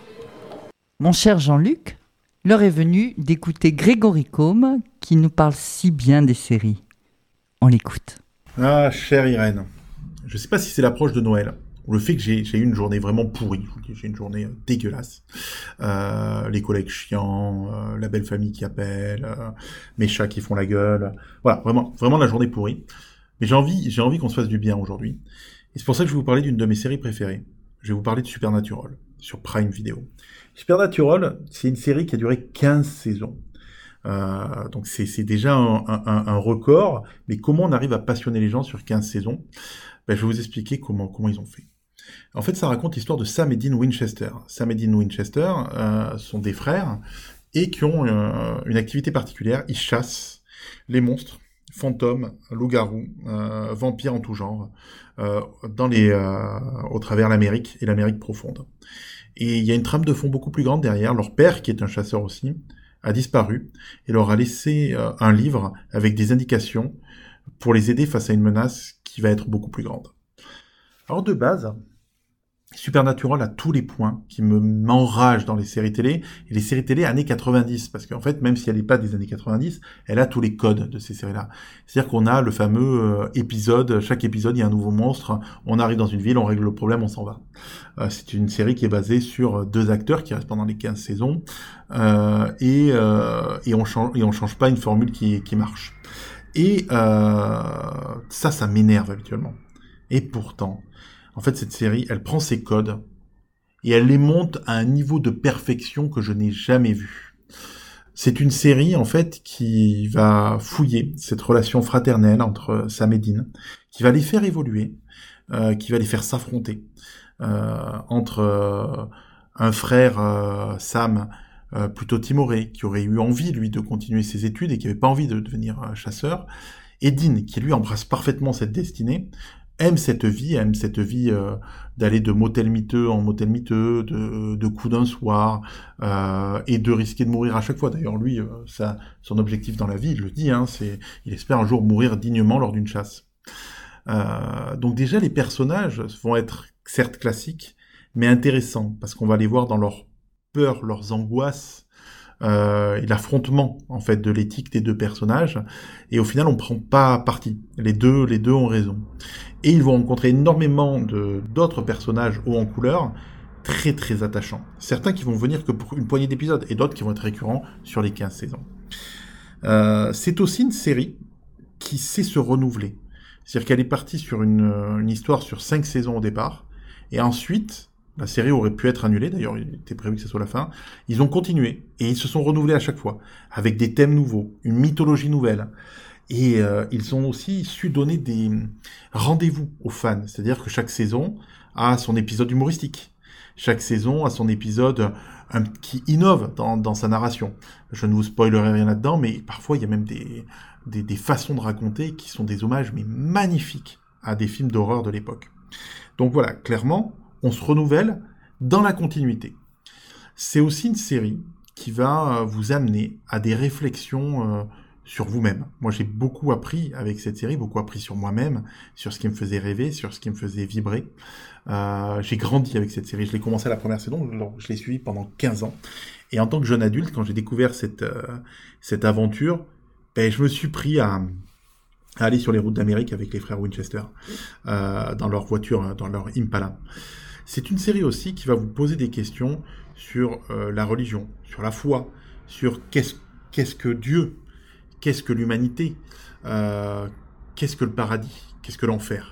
Mon cher Jean-Luc, l'heure est venue d'écouter Grégory Combe qui nous parle si bien des séries. On l'écoute. Ah, chère Irène, je ne sais pas si c'est l'approche de Noël ou le fait que j'ai, j'ai eu une journée vraiment pourrie, j'ai une journée euh, dégueulasse. Euh, les collègues chiants, euh, la belle famille qui appelle, euh, mes chats qui font la gueule. Voilà, vraiment, vraiment la journée pourrie. Mais j'ai envie, j'ai envie qu'on se fasse du bien aujourd'hui. Et c'est pour ça que je vais vous parler d'une de mes séries préférées. Je vais vous parler de Supernatural, sur Prime Video. Supernatural, c'est une série qui a duré quinze saisons. Euh, donc c'est, c'est déjà un, un, un record, mais comment on arrive à passionner les gens sur quinze saisons ? Ben, je vais vous expliquer comment, comment ils ont fait. En fait, ça raconte l'histoire de Sam et Dean Winchester. Sam et Dean Winchester euh, sont des frères et qui ont euh, une activité particulière. Ils chassent les monstres, fantômes, loups-garous, euh, vampires en tout genre, euh, dans les, euh, au travers l'Amérique et l'Amérique profonde. Et il y a une trame de fond beaucoup plus grande derrière. Leur père, qui est un chasseur aussi, a disparu et leur a laissé euh, un livre avec des indications pour les aider face à une menace qui va être beaucoup plus grande. Alors de base, Supernatural a tous les points qui me m'enragent dans les séries télé, et les séries télé années quatre-vingt-dix, parce qu'en fait, même si elle n'est pas des années quatre-vingt-dix, elle a tous les codes de ces séries-là. C'est-à-dire qu'on a le fameux euh, épisode, chaque épisode, il y a un nouveau monstre, on arrive dans une ville, on règle le problème, on s'en va. Euh, c'est une série qui est basée sur deux acteurs qui restent pendant les quinze saisons, euh, et, euh, et on change, et on change pas une formule qui, qui marche. Et euh, ça, ça m'énerve habituellement. Et pourtant, en fait, cette série, elle prend ses codes et elle les monte à un niveau de perfection que je n'ai jamais vu. C'est une série, en fait, qui va fouiller cette relation fraternelle entre Sam et Dean, qui va les faire évoluer, euh, qui va les faire s'affronter euh, entre euh, un frère, euh, Sam, euh, plutôt timoré, qui aurait eu envie, lui, de continuer ses études et qui n'avait pas envie de devenir euh, chasseur, et Dean, qui lui embrasse parfaitement cette destinée, aime cette vie, aime cette vie euh, d'aller de motel miteux en motel miteux, de, de coups d'un soir, euh, et de risquer de mourir à chaque fois. D'ailleurs, lui, euh, ça, son objectif dans la vie, il le dit, hein, c'est, il espère un jour mourir dignement lors d'une chasse. Euh, donc déjà, les personnages vont être certes classiques, mais intéressants, parce qu'on va les voir dans leurs peurs, leurs angoisses, Euh, et l'affrontement en fait de l'éthique des deux personnages, et au final on prend pas parti, les deux les deux ont raison, et ils vont rencontrer énormément de d'autres personnages hauts en couleur, très très attachants, certains qui vont venir que pour une poignée d'épisodes et d'autres qui vont être récurrents sur les quinze saisons. Euh, c'est aussi une série qui sait se renouveler, c'est-à-dire qu'elle est partie sur une, une histoire sur cinq saisons au départ, et ensuite la série aurait pu être annulée, d'ailleurs il était prévu que ce soit la fin. Ils ont continué, et ils se sont renouvelés à chaque fois, avec des thèmes nouveaux, une mythologie nouvelle. Et euh, ils ont aussi su donner des rendez-vous aux fans, c'est-à-dire que chaque saison a son épisode humoristique. Chaque saison a son épisode un, qui innove dans, dans sa narration. Je ne vous spoilerai rien là-dedans, mais parfois il y a même des, des, des façons de raconter qui sont des hommages mais magnifiques à des films d'horreur de l'époque. Donc voilà, clairement, on se renouvelle dans la continuité. C'est aussi une série qui va vous amener à des réflexions euh, sur vous-même. Moi, j'ai beaucoup appris avec cette série, beaucoup appris sur moi-même, sur ce qui me faisait rêver, sur ce qui me faisait vibrer. Euh, j'ai grandi avec cette série. Je l'ai commencé à la première saison, je l'ai suivi pendant quinze ans. Et en tant que jeune adulte, quand j'ai découvert cette, euh, cette aventure, ben, je me suis pris à... à aller sur les routes d'Amérique avec les frères Winchester, euh, dans leur voiture, dans leur Impala. C'est une série aussi qui va vous poser des questions sur euh, la religion, sur la foi, sur qu'est-ce, qu'est-ce que Dieu, qu'est-ce que l'humanité, euh, qu'est-ce que le paradis, qu'est-ce que l'enfer.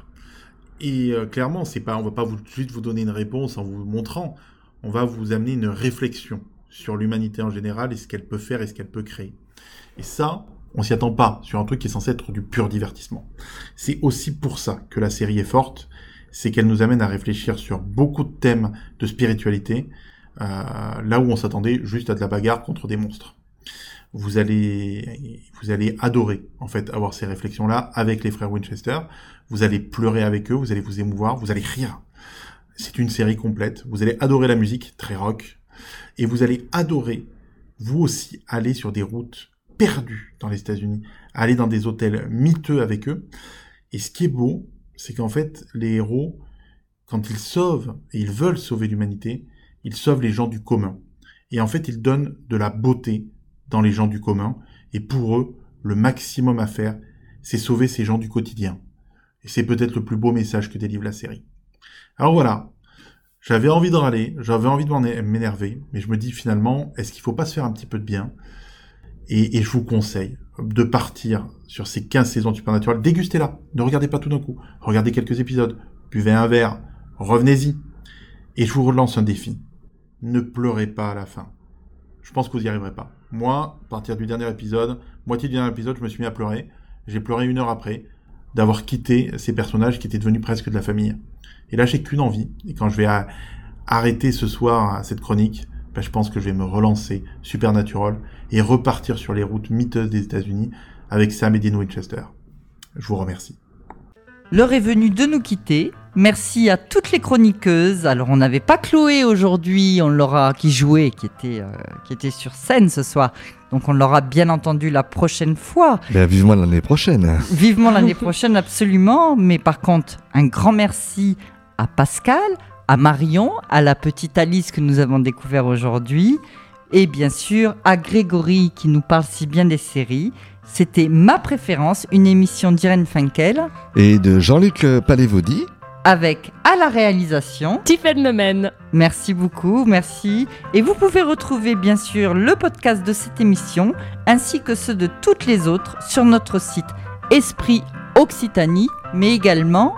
Et euh, clairement, c'est pas, on va pas vous, tout de suite vous donner une réponse en vous montrant, on va vous amener une réflexion sur l'humanité en général et ce qu'elle peut faire et ce qu'elle peut créer. Et ça, on s'y attend pas sur un truc qui est censé être du pur divertissement. C'est aussi pour ça que la série est forte, c'est qu'elle nous amène à réfléchir sur beaucoup de thèmes de spiritualité, euh, là où on s'attendait juste à de la bagarre contre des monstres. Vous allez, vous allez adorer, en fait, avoir ces réflexions-là avec les frères Winchester. Vous allez pleurer avec eux, vous allez vous émouvoir, vous allez rire. C'est une série complète. Vous allez adorer la musique, très rock. Et vous allez adorer, vous aussi, aller sur des routes perdues dans les États-Unis, aller dans des hôtels miteux avec eux. Et ce qui est beau, c'est qu'en fait, les héros, quand ils sauvent, et ils veulent sauver l'humanité, ils sauvent les gens du commun. Et en fait, ils donnent de la beauté dans les gens du commun. Et pour eux, le maximum à faire, c'est sauver ces gens du quotidien. Et c'est peut-être le plus beau message que délivre la série. Alors voilà, j'avais envie de râler, j'avais envie de m'énerver, mais je me dis finalement, est-ce qu'il faut pas se faire un petit peu de bien ? Et, et je vous conseille de partir sur ces quinze saisons de Supernatural. Dégustez-la. Ne regardez pas tout d'un coup. Regardez quelques épisodes. Buvez un verre. Revenez-y. Et je vous relance un défi. Ne pleurez pas à la fin. Je pense que vous n'y arriverez pas. Moi, à partir du dernier épisode, moitié du dernier épisode, je me suis mis à pleurer. J'ai pleuré une heure après d'avoir quitté ces personnages qui étaient devenus presque de la famille. Et là, j'ai qu'une envie. Et quand je vais à... arrêter ce soir cette chronique, ben, je pense que je vais me relancer Supernatural et repartir sur les routes miteuses des États-Unis avec Sam et Dean Winchester. Je vous remercie. L'heure est venue de nous quitter. Merci à toutes les chroniqueuses. Alors, on n'avait pas Chloé aujourd'hui, on l'aura, qui jouait, qui était, euh, qui était sur scène ce soir. Donc, on l'aura bien entendu la prochaine fois. Ben, vivement l'année prochaine. Vivement l'année prochaine, absolument. Mais par contre, un grand merci à Pascal, à Marion, à la petite Alice que nous avons découvert aujourd'hui, et bien sûr à Grégory qui nous parle si bien des séries. C'était Ma Préférence, une émission d'Irène Finkel et de Jean-Luc Palévaudy, avec à la réalisation Tiffaine Lemaine. Merci beaucoup, merci. Et vous pouvez retrouver bien sûr le podcast de cette émission ainsi que ceux de toutes les autres sur notre site Esprit Occitanie, mais également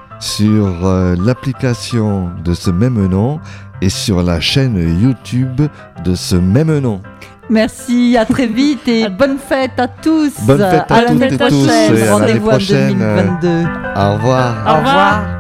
sur euh, l'application de ce même nom et sur la chaîne YouTube de ce même nom. Merci, à très vite et bonne fête à tous. Bonne fête à, à toutes et tous et à l'année Rendez-vous prochaine. en deux mille vingt-deux. Au revoir. Au revoir.